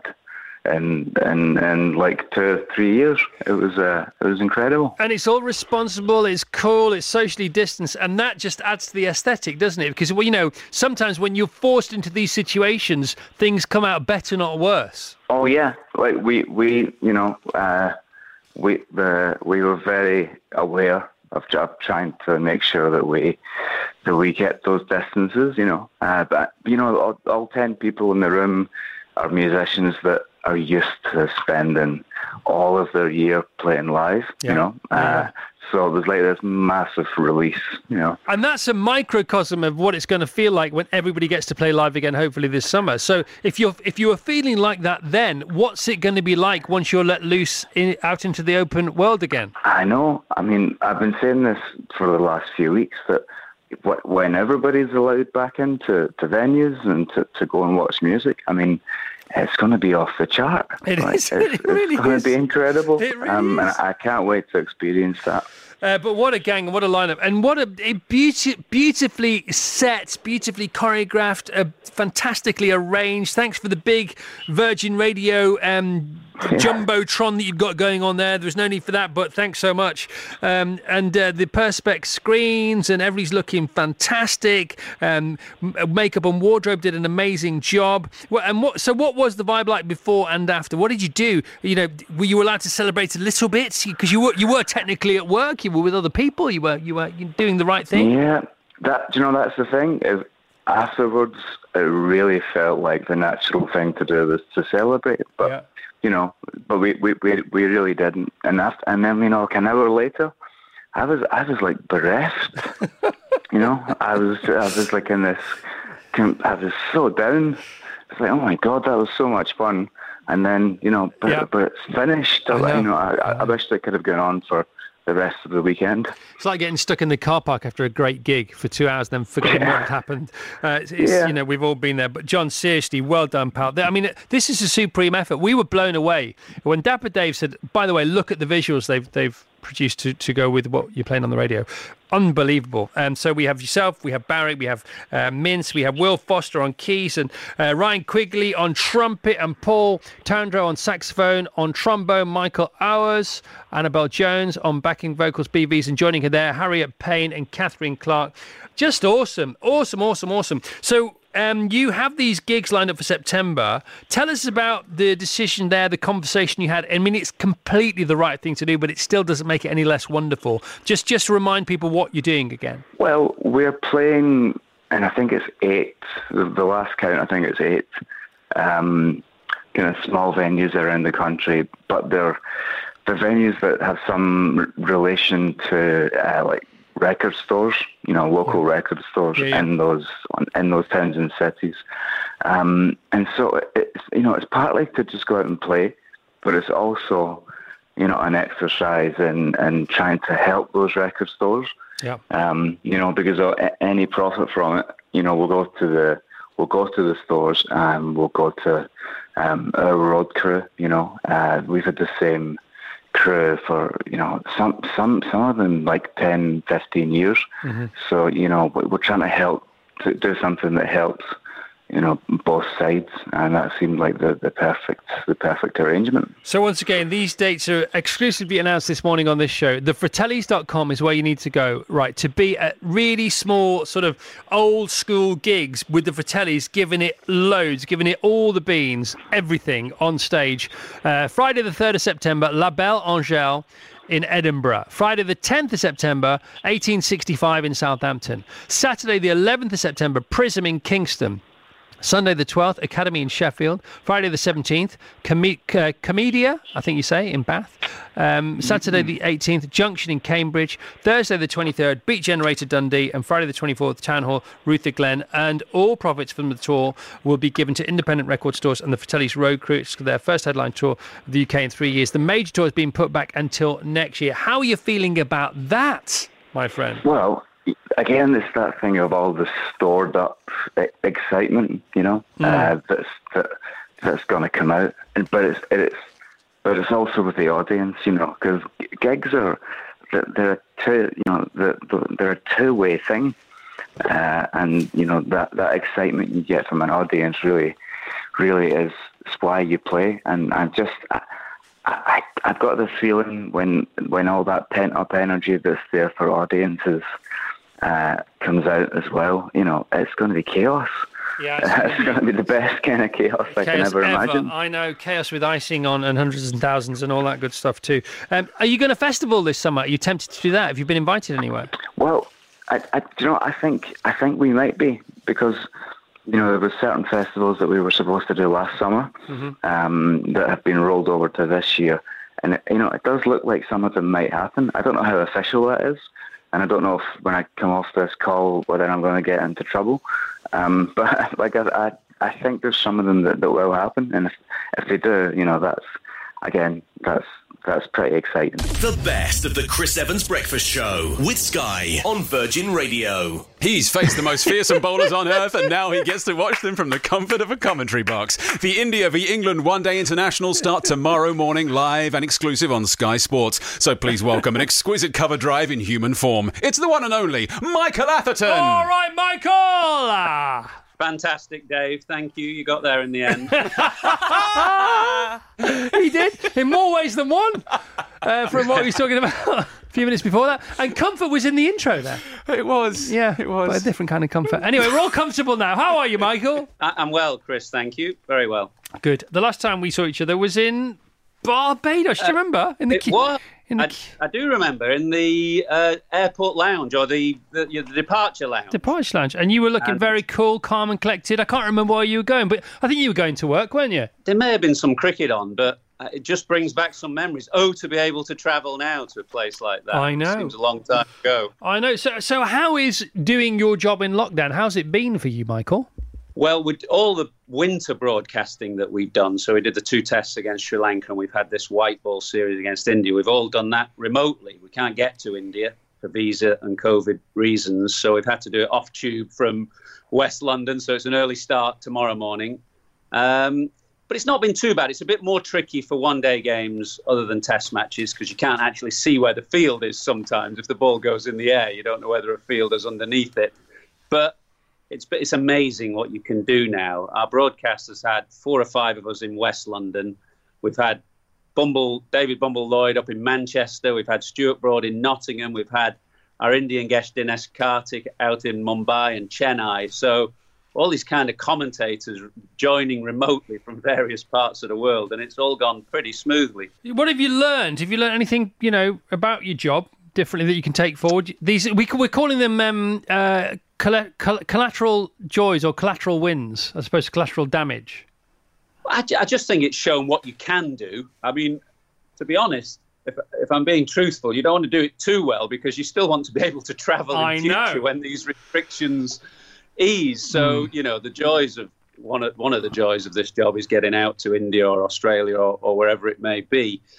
in in, in like two, three years. It was uh, it was incredible. And it's all responsible, it's cool, it's socially distanced, and that just adds to the aesthetic, doesn't it? Because, well, you know, sometimes when you're forced into these situations, things come out better, not worse. Oh yeah, like we we you know uh, we the we were very aware of, of trying to make sure that we that we get those distances, you know. Uh, but you know, all, all ten people in the room are musicians that are used to spending all of their year playing live, Yeah. you know. Uh, Yeah. So it was like this massive release, you know. And that's a microcosm of what it's going to feel like when everybody gets to play live again, hopefully this summer. So if you're if you were feeling like that then, what's it going to be like once you're let loose in, out into the open world again? I know. I mean, I've been saying this for the last few weeks, that wh- when everybody's allowed back into to venues and to, to go and watch music, I mean, it's going to be off the chart. It like, is. It's, It really it's going is. to be incredible. It really um, And is. I can't wait to experience that. Uh, but what a gang, what a lineup, and what a, a beauty, beautifully set, beautifully choreographed, uh, fantastically arranged. Thanks for the big Virgin Radio um, jumbotron that you've got going on there. There's no need for that, but thanks so much. Um, and uh, the Perspex screens, and everybody's looking fantastic. Um, m- makeup and wardrobe did an amazing job. Well, and what? So, what was the vibe like before and after? What did you do? You know, were you allowed to celebrate a little bit because you were you were technically at work? You were with other people. You were you were doing the right thing. Yeah, that, do you know, that's the thing, is afterwards it really felt like the natural thing to do was to celebrate. But Yeah. you know, but we, we, we, we really didn't. And after, and then, you know, like an hour later, I was I was like bereft. you know, I was I was like in this, I was so down. It's like, oh my God, that was so much fun. And then, you know, but, Yeah. but it's finished. I know. You know, I, I wish it could have gone on for the rest of the weekend. It's like getting stuck in the car park after a great gig for two hours, then forgetting what had happened. Uh, it's, it's, Yeah. You know, we've all been there. But John, seriously, well done, pal. I mean, this is a supreme effort. We were blown away when Dapper Dave said, "By the way, look at the visuals they've they've produced to, to go with what you're playing on the radio." Unbelievable. And so we have yourself, we have Barry, we have uh, Mince, we have Will Foster on keys, and uh, Ryan Quigley on trumpet, and Paul Tandro on saxophone, on trombone, Michael Hours, Annabelle Jones on backing vocals, B Vs, and joining her there, Harriet Payne and Catherine Clark. Just awesome, awesome, awesome, awesome. So um, you have these gigs lined up for September. Tell us about the decision there, the conversation you had. I mean, it's completely the right thing to do, but it still doesn't make it any less wonderful. Just, just remind people what you're doing again. Well, we're playing, and I think it's eight, the, the last count, I think it's eight, um, kind of small venues around the country, but they're, they're venues that have some r- relation to, uh, like, record stores, you know, local record stores Yeah, yeah. in those in those towns and cities, um, and so it's, you know, it's partly to just go out and play, but it's also you know, an exercise in, in trying to help those record stores. Yeah. Um, you know, because any profit from it, you know, will go to the we'll go to the stores and we'll go to um, our road crew. You know, uh, we've had the same crew for, you know, some some some of them like ten, fifteen years. Mm-hmm. So, you know, we're trying to help to do something that helps, you know, both sides, and that seemed like the, the perfect the perfect arrangement. So once again, these dates are exclusively announced this morning on this show. the fratellis dot com is where you need to go, right, to be at really small, sort of old school gigs with the Fratellis, giving it loads, giving it all the beans, everything on stage. Uh, Friday the third of September, La Belle Angèle in Edinburgh. Friday the tenth of September, eighteen sixty-five in Southampton. Saturday the eleventh of September, Prism in Kingston. Sunday the twelfth, Academy in Sheffield. Friday the seventeenth, Com- uh, Comedia, I think you say, in Bath. Um, Saturday the eighteenth, Junction in Cambridge. Thursday the twenty-third, Beat Generator Dundee. And Friday the twenty-fourth, Town Hall, Ruther Glen. And all profits from the tour will be given to independent record stores and the Fratellis Road Crew. It's their first headline tour of the U K in three years. The major tour has been put back until next year. How are you feeling about that, my friend? Well, again, it's that thing of all the stored up excitement, you know, mm. uh, that's that, that's going to come out. And, but it's it's but it's also with the audience, you know, because gigs are they're a two, you know, they're, they're a two way thing, uh, and you know that that excitement you get from an audience really, really is why you play. And I'm just. I, I, I've got this feeling when when all that pent up energy that's there for audiences uh, comes out as well, you know, it's going to be chaos. Yeah, it's, uh, it's going to be the best kind of chaos, chaos I can ever, ever imagine. I know, chaos with icing on and hundreds and thousands and all that good stuff too. Um, are you going to festival this summer? Are you tempted to do that? Have you been invited anywhere? Well, I, I, you know, I think I think we might be, because you know, there were certain festivals that we were supposed to do last summer mm-hmm. um, that have been rolled over to this year. And, it, you know, it does look like some of them might happen. I don't know how official that is. And I don't know if when I come off this call whether I'm going to get into trouble. Um, but like I, I, I think there's some of them that, that will happen. And if, if they do, you know, that's, again, that's that's pretty exciting. The best of the Chris Evans Breakfast Show with Sky on Virgin Radio. He's faced the most fearsome bowlers on earth, and now he gets to watch them from the comfort of a commentary box. The India v England One Day International start tomorrow morning, live and exclusive on Sky Sports. So please welcome an exquisite cover drive in human form. It's the one and only Michael Atherton. All right, Michael. Fantastic, Dave. Thank you. You got there in the end. He did, in more ways than one, uh, from what he was talking about a few minutes before that. And comfort was in the intro there. It was. Yeah, it was. But a different kind of comfort. Anyway, we're all comfortable now. How are you, Michael? I- I'm well, Chris. Thank you. Very well. Good. The last time we saw each other was in Barbados. Do you remember? In the it was. In the... I, I do remember, in the uh, airport lounge, or the, the, the departure lounge. Departure lounge. And you were looking and very cool, calm and collected. I can't remember where you were going, but I think you were going to work, weren't you? There may have been some cricket on, but it just brings back some memories. Oh, to be able to travel now to a place like that. I know. It seems a long time ago. I know. So, so how is doing your job in lockdown? How's it been for you, Michael? Well, with all the winter broadcasting that we've done, so we did the two tests against Sri Lanka and we've had this white ball series against India. We've all done that remotely. We can't get to India for visa and COVID reasons, so we've had to do it off tube from West London. So it's an early start tomorrow morning. Um, but it's not been too bad. It's a bit more tricky for one-day games other than test matches, because you can't actually see where the field is sometimes. If the ball goes in the air, you don't know whether a fielder's underneath it. But It's it's amazing what you can do now. Our broadcasters had four or five of us in West London. We've had Bumble, David Bumble Lloyd up in Manchester. We've had Stuart Broad in Nottingham. We've had our Indian guest Dinesh Karthik out in Mumbai and Chennai. So all these kind of commentators joining remotely from various parts of the world, and it's all gone pretty smoothly. What have you learned? Have you learned anything, you know, about your job differently that you can take forward? These we we're calling them um, uh, collateral joys or collateral wins as opposed to collateral damage. I, I just think it's shown what you can do. I mean, to be honest, if if I'm being truthful, you don't want to do it too well, because you still want to be able to travel in I future know. when these restrictions ease. So, mm. you know, the joys of one of one of the joys of this job is getting out to India or Australia or, or wherever it may be.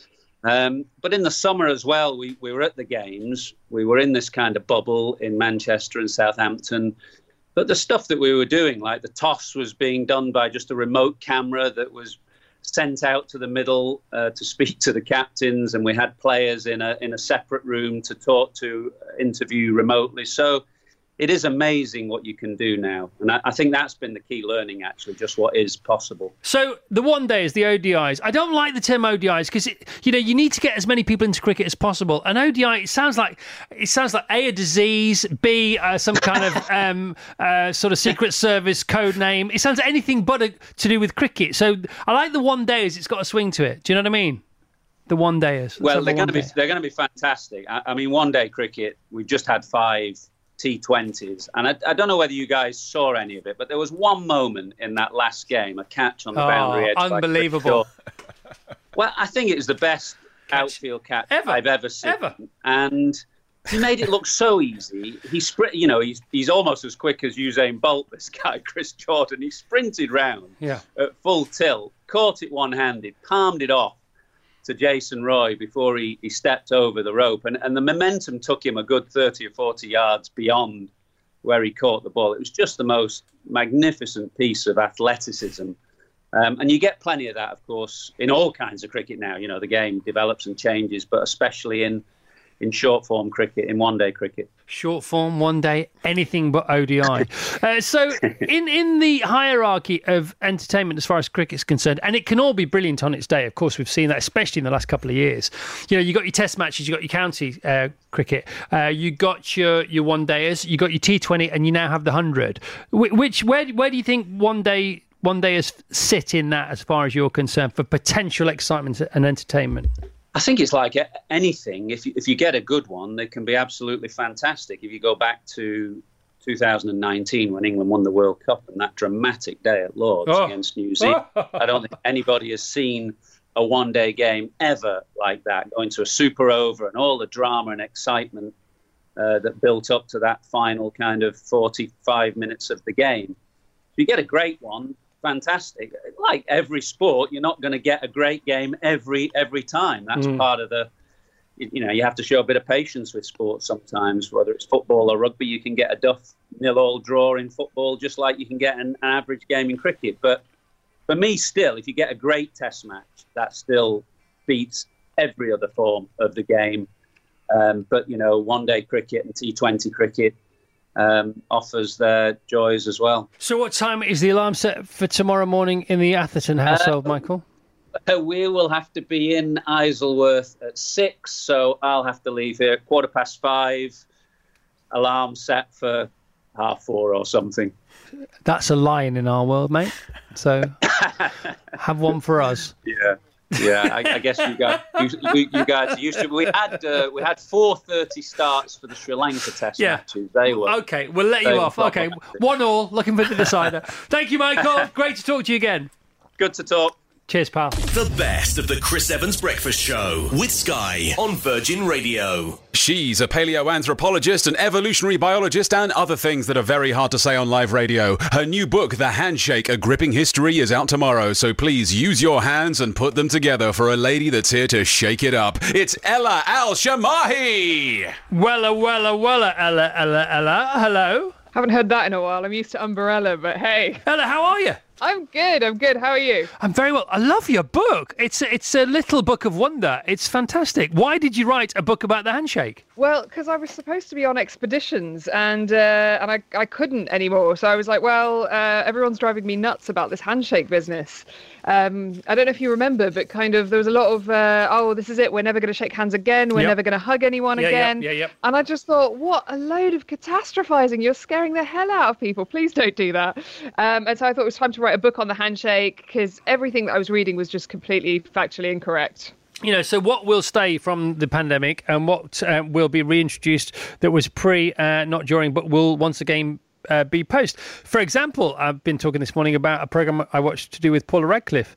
Um, but in the summer as well, we, we were at the games. We were in this kind of bubble in Manchester and Southampton. But the stuff that we were doing, like the toss was being done by just a remote camera that was sent out to the middle uh, to speak to the captains, and we had players in a in a separate room to talk to, uh, interview remotely. So it is amazing what you can do now. And I, I think that's been the key learning, actually, just what is possible. So the one day is the O D Is. I don't like the term O D Is because, you know, you need to get as many people into cricket as possible. An O D I, it sounds like, it sounds like A, a disease, B, uh, some kind of um, uh, sort of Secret Service code name. It sounds like anything but a, to do with cricket. So I like the one days. It's got a swing to it. Do you know what I mean? The one dayers. Well, they're going to be they're going to be fantastic. I, I mean, one day cricket. We've just had five T twenties, and I, I don't know whether you guys saw any of it, but there was one moment in that last game, a catch on the oh, boundary edge. Unbelievable. Well, I think it was the best catch. outfield catch ever. I've ever seen. Ever. And he made it look so easy. He sprint, you know, he's he's almost as quick as Usain Bolt, this guy, Chris Jordan. He sprinted round yeah. at full tilt, caught it one-handed, palmed it off to Jason Roy before he, he stepped over the rope. And, and the momentum took him a good thirty or forty yards beyond where he caught the ball. It was just the most magnificent piece of athleticism. Um, and you get plenty of that, of course, in all kinds of cricket now. You know, the game develops and changes, but especially in in short form cricket, in one day cricket. Short form, one day, anything but O D I. uh, so in, in the hierarchy of entertainment as far as cricket's concerned, and it can all be brilliant on its day, of course, we've seen that, especially in the last couple of years. You know, you got your test matches, you got your county uh, cricket, uh, you got your, your one-dayers, you got your T twenty, and you now have the one hundred. Which, where, where do you think one day one dayers sit in that as far as you're concerned for potential excitement and entertainment? I think it's like anything. If you, if you get a good one, they can be absolutely fantastic. If you go back to two thousand nineteen when England won the World Cup and that dramatic day at Lord's oh. against New Zealand, I don't think anybody has seen a one-day game ever like that, going to a super over and all the drama and excitement uh, that built up to that final kind of forty-five minutes of the game. If you get a great one, fantastic. Like every sport, you're not going to get a great game every every time. That's mm. part of the, you know, you have to show a bit of patience with sports sometimes, whether it's football or rugby. You can get a duff nil-all draw in football, just like you can get an, an average game in cricket. But for me, still, if you get a great test match, that still beats every other form of the game. Um, but, you know, one-day cricket and T twenty cricket, Um, offers their joys as well. So what time is the alarm set for tomorrow morning in the Atherton household, uh, Michael? We will have to be in Isleworth at six, so I'll have to leave here at quarter past five. Alarm set for half four or something. That's a lion in our world, mate. So have one for us. Yeah. Yeah, I, I guess you guys, you, you guys are used to. We had uh, we had four thirty starts for the Sri Lanka Test yeah. matches. They were okay. We'll let you off. Okay, one all. Looking for the decider. Thank you, Michael. Great to talk to you again. Good to talk. Cheers, pal. The best of the Chris Evans Breakfast Show with Sky on Virgin Radio. She's a paleoanthropologist, an evolutionary biologist, and other things that are very hard to say on live radio. Her new book, The Handshake, A Gripping History, is out tomorrow, so please use your hands and put them together for a lady that's here to shake it up. It's Ella Al-Shamahi! Wella, wella, wella, Ella, Ella, Ella. Hello. Haven't heard that in a while. I'm used to Umbrella, but hey. Ella, how are you? I'm good. I'm good. How are you? I'm very well. I love your book. It's a, it's a little book of wonder. It's fantastic. Why did you write a book about the handshake? Well, because I was supposed to be on expeditions and uh, and I, I couldn't anymore. So I was like, well, uh, everyone's driving me nuts about this handshake business. Um, I don't know if you remember, but kind of there was a lot of, uh, oh, this is it. We're never going to shake hands again. We're yep. never going to hug anyone yeah, again. Yeah, yeah, yeah. And I just thought, what a load of catastrophizing. You're scaring the hell out of people. Please don't do that. Um, and so I thought it was time to write a book on the handshake because everything that I was reading was just completely factually incorrect. You know, so what will stay from the pandemic and what uh, will be reintroduced that was pre, uh, not during, but will once again uh, be post? For example, I've been talking this morning about a programme I watched to do with Paula Radcliffe.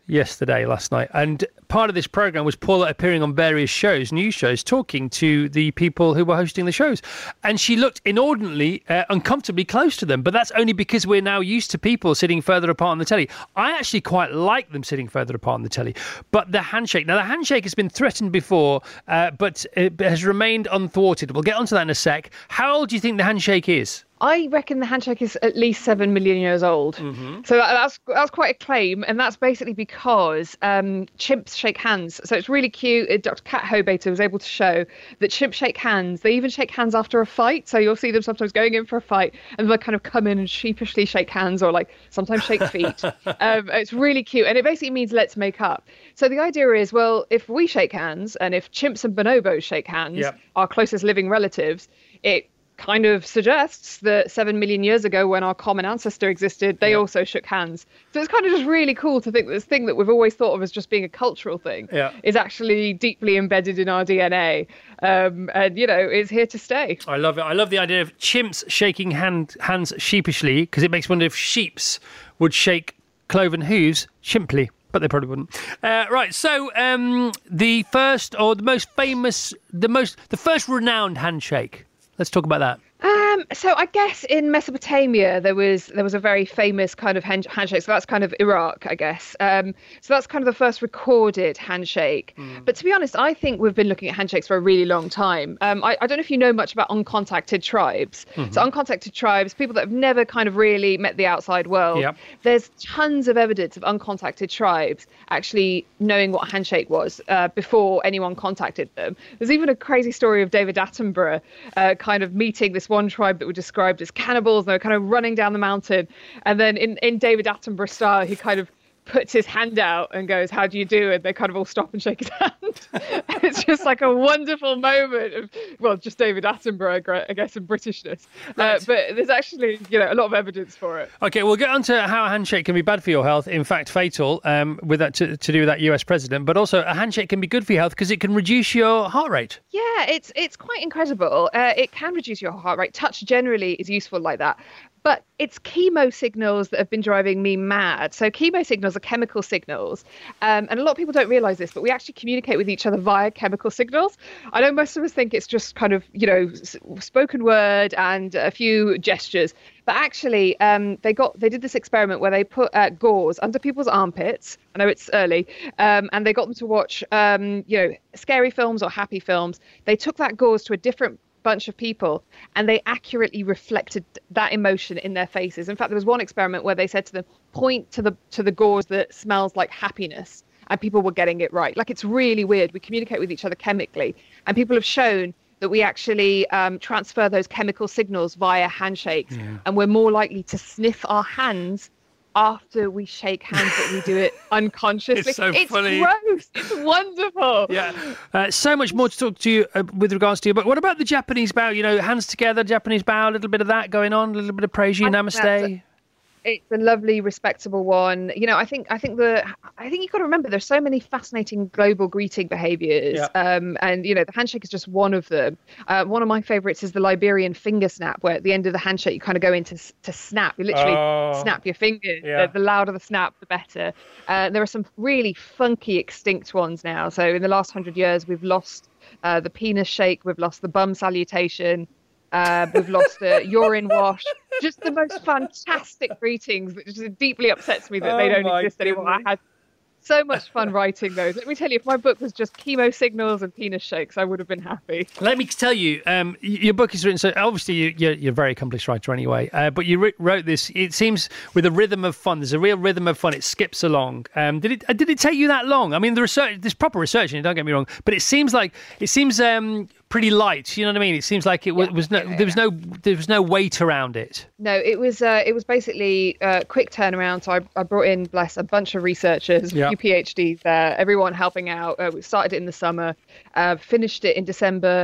yesterday, last night, and part of this program was Paula appearing on various shows, news shows, talking to the people who were hosting the shows, and she looked inordinately, uh, uncomfortably close to them. But that's only because we're now used to people sitting further apart on the telly. I actually quite like them sitting further apart on the telly. But the handshake, now the handshake has been threatened before, uh, but it has remained unthwarted. We'll get onto that in a sec. How old do you think the handshake is? I reckon the handshake is at least seven million years old. Mm-hmm. So that, that's that's quite a claim, and that's basically because um, chimps shake hands. So it's really cute. Doctor Kat Hobater was able to show that chimps shake hands. They even shake hands after a fight. So you'll see them sometimes going in for a fight, and they'll kind of come in and sheepishly shake hands, or like sometimes shake feet. um, it's really cute, and it basically means let's make up. So the idea is, well, if we shake hands, and if chimps and bonobos shake hands, yep. our closest living relatives, it kind of suggests that seven million years ago, when our common ancestor existed, they yeah. also shook hands. So it's kind of just really cool to think that this thing that we've always thought of as just being a cultural thing yeah. is actually deeply embedded in our D N A, um, and you know is here to stay. I love it. I love the idea of chimps shaking hand, hands sheepishly, because it makes me wonder if sheeps would shake cloven hooves chimply. But they probably wouldn't. Uh, right, so um, the first or the most famous, the most, the first renowned handshake. Let's talk about that. Um, so I guess in Mesopotamia there was there was a very famous kind of hand- handshake. So that's kind of Iraq, I guess. Um, so that's kind of the first recorded handshake. Mm. But to be honest, I think we've been looking at handshakes for a really long time. Um, I, I don't know if you know much about uncontacted tribes. Mm-hmm. So uncontacted tribes, people that have never kind of really met the outside world. Yep. There's tons of evidence of uncontacted tribes actually knowing what a handshake was uh, before anyone contacted them. There's even a crazy story of David Attenborough uh, kind of meeting this one tribe that were described as cannibals. They were kind of running down the mountain, and then in, in David Attenborough style, he kind of puts his hand out and goes, "How do you do?" And they kind of all stop and shake his hand. It's just like a wonderful moment of, well, just David Attenborough, I guess, and Britishness. Right. Uh, but there's actually, you know, a lot of evidence for it. Okay, we'll get on to how a handshake can be bad for your health, in fact, fatal, um, with that to, to do with that U S president. But also, a handshake can be good for your health because it can reduce your heart rate. Yeah, it's it's quite incredible. Uh, it can reduce your heart rate. Touch generally is useful like that. But it's chemo signals that have been driving me mad. So chemo signals are chemical signals. Um, and a lot of people don't realize this, but we actually communicate with each other via chemical signals. I know most of us think it's just kind of, you know, spoken word and a few gestures. But actually, um, they got they did this experiment where they put uh, gauze under people's armpits. I know it's early. Um, and they got them to watch, um, you know, scary films or happy films. They took that gauze to a different bunch of people, and they accurately reflected that emotion in their faces. In fact, there was one experiment where they said to them, point to the to the gauze that smells like happiness, and people were getting it right. Like, it's really weird. We communicate with each other chemically, and people have shown that we actually um, transfer those chemical signals via handshakes, yeah. and we're more likely to sniff our hands after we shake hands, but we do it unconsciously. It's so it's funny. Gross. It's wonderful. Yeah. Uh, so much more to talk to you uh, with regards to you. But what about the Japanese bow? You know, hands together, Japanese bow, a little bit of that going on, a little bit of praise you, namaste. It's a lovely, respectable one. You know, I think I think the I think you've got to remember there's so many fascinating global greeting behaviours, yeah. um, and you know the handshake is just one of them. Uh, one of my favourites is the Liberian finger snap, where at the end of the handshake you kind of go into to snap. You literally oh, snap your fingers. Yeah. The, the louder the snap, the better. Uh, there are some really funky extinct ones now. So in the last hundred years, we've lost uh, the penis shake, we've lost the bum salutation. Uh, we've lost the urine wash. Just the most fantastic greetings that just deeply upsets me that oh they don't exist goodness. anymore. I had so much fun writing those. Let me tell you, if my book was just chemo signals and penis shakes, I would have been happy. Let me tell you, um, your book is written, so obviously you, you're, you're a very accomplished writer anyway, uh, but you wrote this, it seems, with a rhythm of fun. There's a real rhythm of fun. It skips along. Um, did it uh, Did it take you that long? I mean, the research, there's proper research in it, don't get me wrong, but it seems like, it seems um, pretty light, you know what I mean? It seems like it was, yeah, was no, yeah, there was no there was no weight around it. No, it was uh, it was basically a quick turnaround. So I, I brought in, bless, a bunch of researchers, yeah. a few PhDs there, everyone helping out. Uh, we started it in the summer, uh, finished it in December.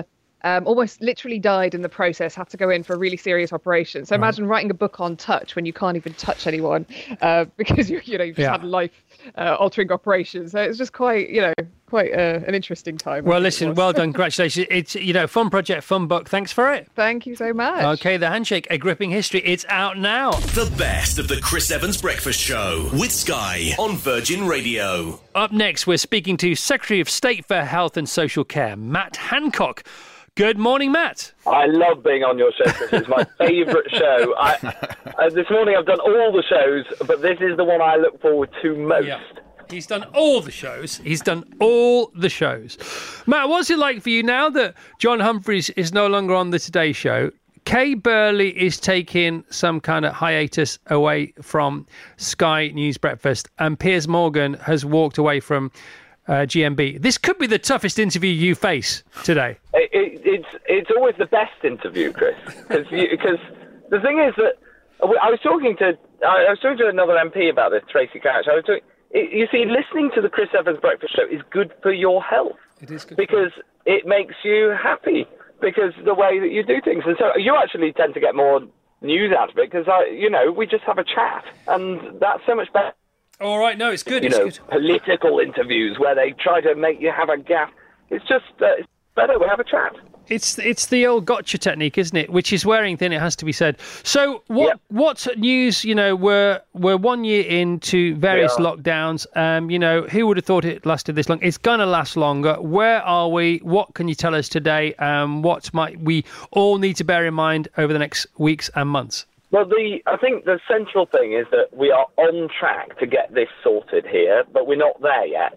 Um, almost literally died in the process, had to go in for a really serious operation. So imagine writing a book on touch when you can't even touch anyone uh, because you you know you've just Yeah. had life uh, altering operations. So it's just quite you know quite uh, an interesting time. Well, listen, well done, congratulations. It's you know fun project, fun book. Thanks for it. Thank you so much. Okay, The Handshake, A Gripping History. It's out now. The best of the Chris Evans Breakfast Show with Sky on Virgin Radio. Up next, we're speaking to Secretary of State for Health and Social Care, Matt Hancock. Good morning, Matt. I love being on your show, Chris. It's my favourite show. I, uh, this morning I've done all the shows, but this is the one I look forward to most. Yeah. He's done all the shows. He's done all the shows. Matt, what's it like for you now that John Humphreys is no longer on the Today Show? Kay Burley is taking some kind of hiatus away from Sky News Breakfast, and Piers Morgan has walked away from uh, G M B. This could be the toughest interview you face today. It, it, it's it's always the best interview, Chris, because the thing is that I was talking to I was talking to another M P about this, Tracy Crouch. I was talking, you see, listening to the Chris Evans Breakfast Show is good for your health. It is good because it makes you happy. Because the way that you do things, and so you actually tend to get more news out of it. Because I, you know, we just have a chat, and that's so much better. All right, no, it's good. You it's know, good. political interviews where they try to make you have a gap. It's just uh, it's better. We have a chat. It's it's the old gotcha technique, isn't it? Which is wearing thin, it has to be said. So what Yep. what news, you know, we're, we're one year into various Yeah. lockdowns. Um, you know, who would have thought it lasted this long? It's going to last longer. Where are we? What can you tell us today? Um, what might we all need to bear in mind over the next weeks and months? Well, the I think the central thing is that we are on track to get this sorted here, but we're not there yet.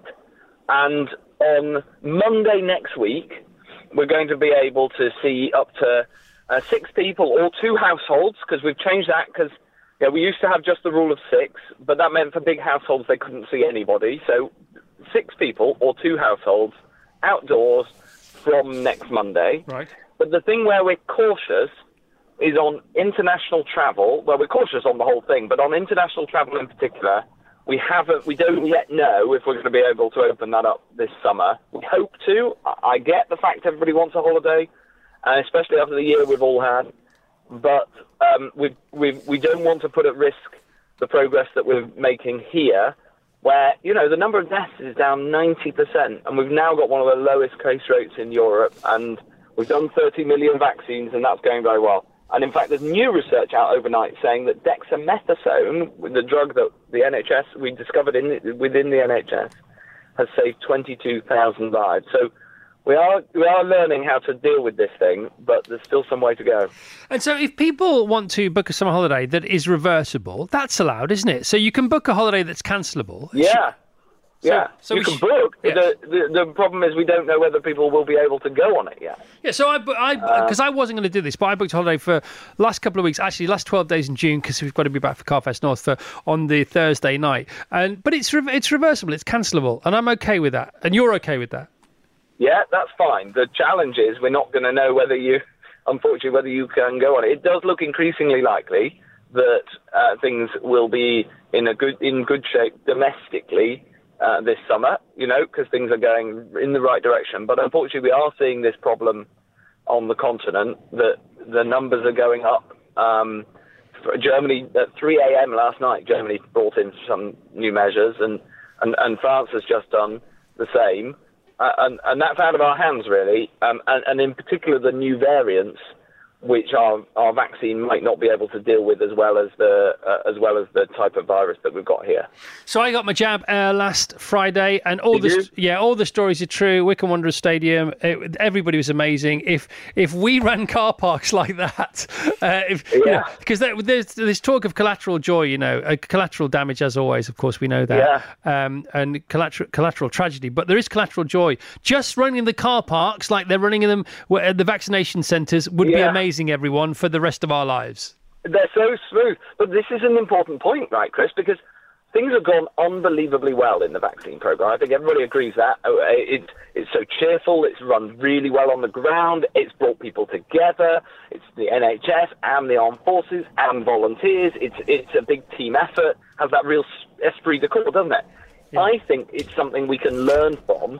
And on Monday next week, we're going to be able to see up to uh, six people or two households, because we've changed that because you know, we used to have just the rule of six, but that meant for big households they couldn't see anybody. So six people or two households outdoors from next Monday. Right. But the thing where we're cautious is on international travel. Well, we're cautious on the whole thing, but on international travel in particular, we haven't. We don't yet know if we're going to be able to open that up this summer. We hope to. I I get the fact everybody wants a holiday, uh, especially after the year we've all had. But um, we we we don't want to put at risk the progress that we're making here, where you know the number of deaths is down ninety percent, and we've now got one of the lowest case rates in Europe, and we've done thirty million vaccines, and that's going very well. And in fact, there's new research out overnight saying that dexamethasone, the drug that the N H S, we discovered in within the N H S, has saved twenty-two thousand lives. So we are we are learning how to deal with this thing, but there's still some way to go. And so if people want to book a summer holiday that is reversible, that's allowed, isn't it? So you can book a holiday that's cancelable. Yeah. Yeah, so you we can sh- book. yes. The, the the problem is we don't know whether people will be able to go on it yet. Yeah, so I because I, I wasn't going to do this, but I booked a holiday for last couple of weeks, actually last twelve days in June, because we've got to be back for Carfest North for on the Thursday night. And but it's re- it's reversible, it's cancelable, and I'm okay with that, and you're okay with that. Yeah, that's fine. The challenge is we're not going to know whether you, unfortunately, whether you can go on it. It does look increasingly likely that uh, things will be in a good in good shape domestically uh, this summer, you know, because things are going in the right direction. But unfortunately, we are seeing this problem on the continent that the numbers are going up. Um, for Germany, at three a.m. last night, Germany brought in some new measures, and, and, and France has just done the same. Uh, and, and that's out of our hands, really. Um, and, and in particular, the new variants, which our our vaccine might not be able to deal with as well as the uh, as well as the type of virus that we've got here. So I got my jab uh, last Friday, and all Did the you? yeah, all the stories are true. Wycombe Wanderers Stadium, it, everybody was amazing. If if we ran car parks like that, uh, if Yeah. you know, because there, there's there's talk of collateral joy, you know, uh, collateral damage as always. Of course, we know that, um, and collateral collateral tragedy. But there is collateral joy. Just running the car parks like they're running in them at the vaccination centres would be Yeah. amazing. Everyone for the rest of our lives. They're so smooth. But this is an important point, right, Chris? Because things have gone unbelievably well in the vaccine program. I think everybody agrees that. It's, it's so cheerful. It's run really well on the ground. It's brought people together. It's the N H S and the armed forces and volunteers. It's, it's a big team effort. Has that real esprit de corps, doesn't it? I think it's something we can learn from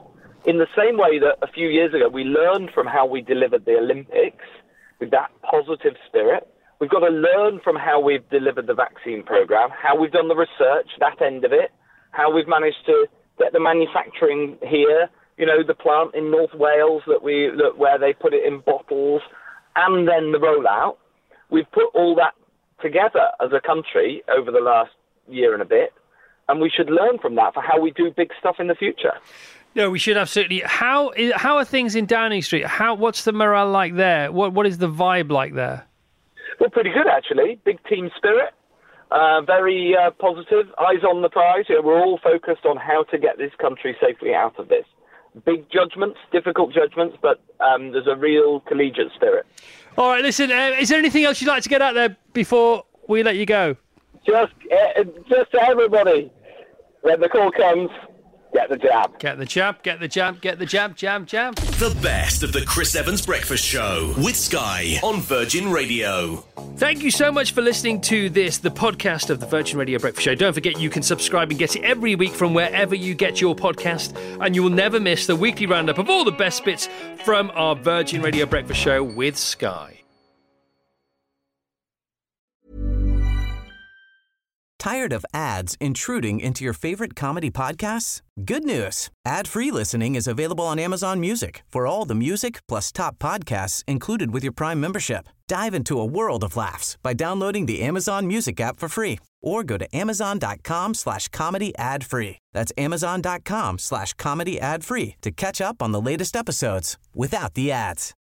in the same way that a few years ago we learned from how we delivered the Olympics with that positive spirit, we've got to learn from how we've delivered the vaccine program, how we've done the research, that end of it, how we've managed to get the manufacturing here, you know, the plant in North Wales that we that where they put it in bottles, and then the rollout. We've put all that together as a country over the last year and a bit, and we should learn from that for how we do big stuff in the future. No, we should absolutely. How is, how are things in Downing Street? How what's the morale like there? What what is the vibe like there? Well, pretty good actually. Big team spirit, uh, very uh, positive. Eyes on the prize. You know, we're all focused on how to get this country safely out of this. Big judgments, difficult judgments, but um, there's a real collegiate spirit. All right, listen. Uh, is there anything else you'd like to get out there before we let you go? Just, uh, just to everybody, when the call comes, get the jab. Get the jab, get the jab, get the jab, jab, jab. The best of the Chris Evans Breakfast Show with Sky on Virgin Radio. Thank you so much for listening to this, the podcast of the Virgin Radio Breakfast Show. Don't forget you can subscribe and get it every week from wherever you get your podcast, and you will never miss the weekly roundup of all the best bits from our Virgin Radio Breakfast Show with Sky. Tired of ads intruding into your favorite comedy podcasts? Good news. Ad-free listening is available on Amazon Music for all the music plus top podcasts included with your Prime membership. Dive into a world of laughs by downloading the Amazon Music app for free or go to amazon.com slash comedy ad free. That's amazon.com slash comedy ad free to catch up on the latest episodes without the ads.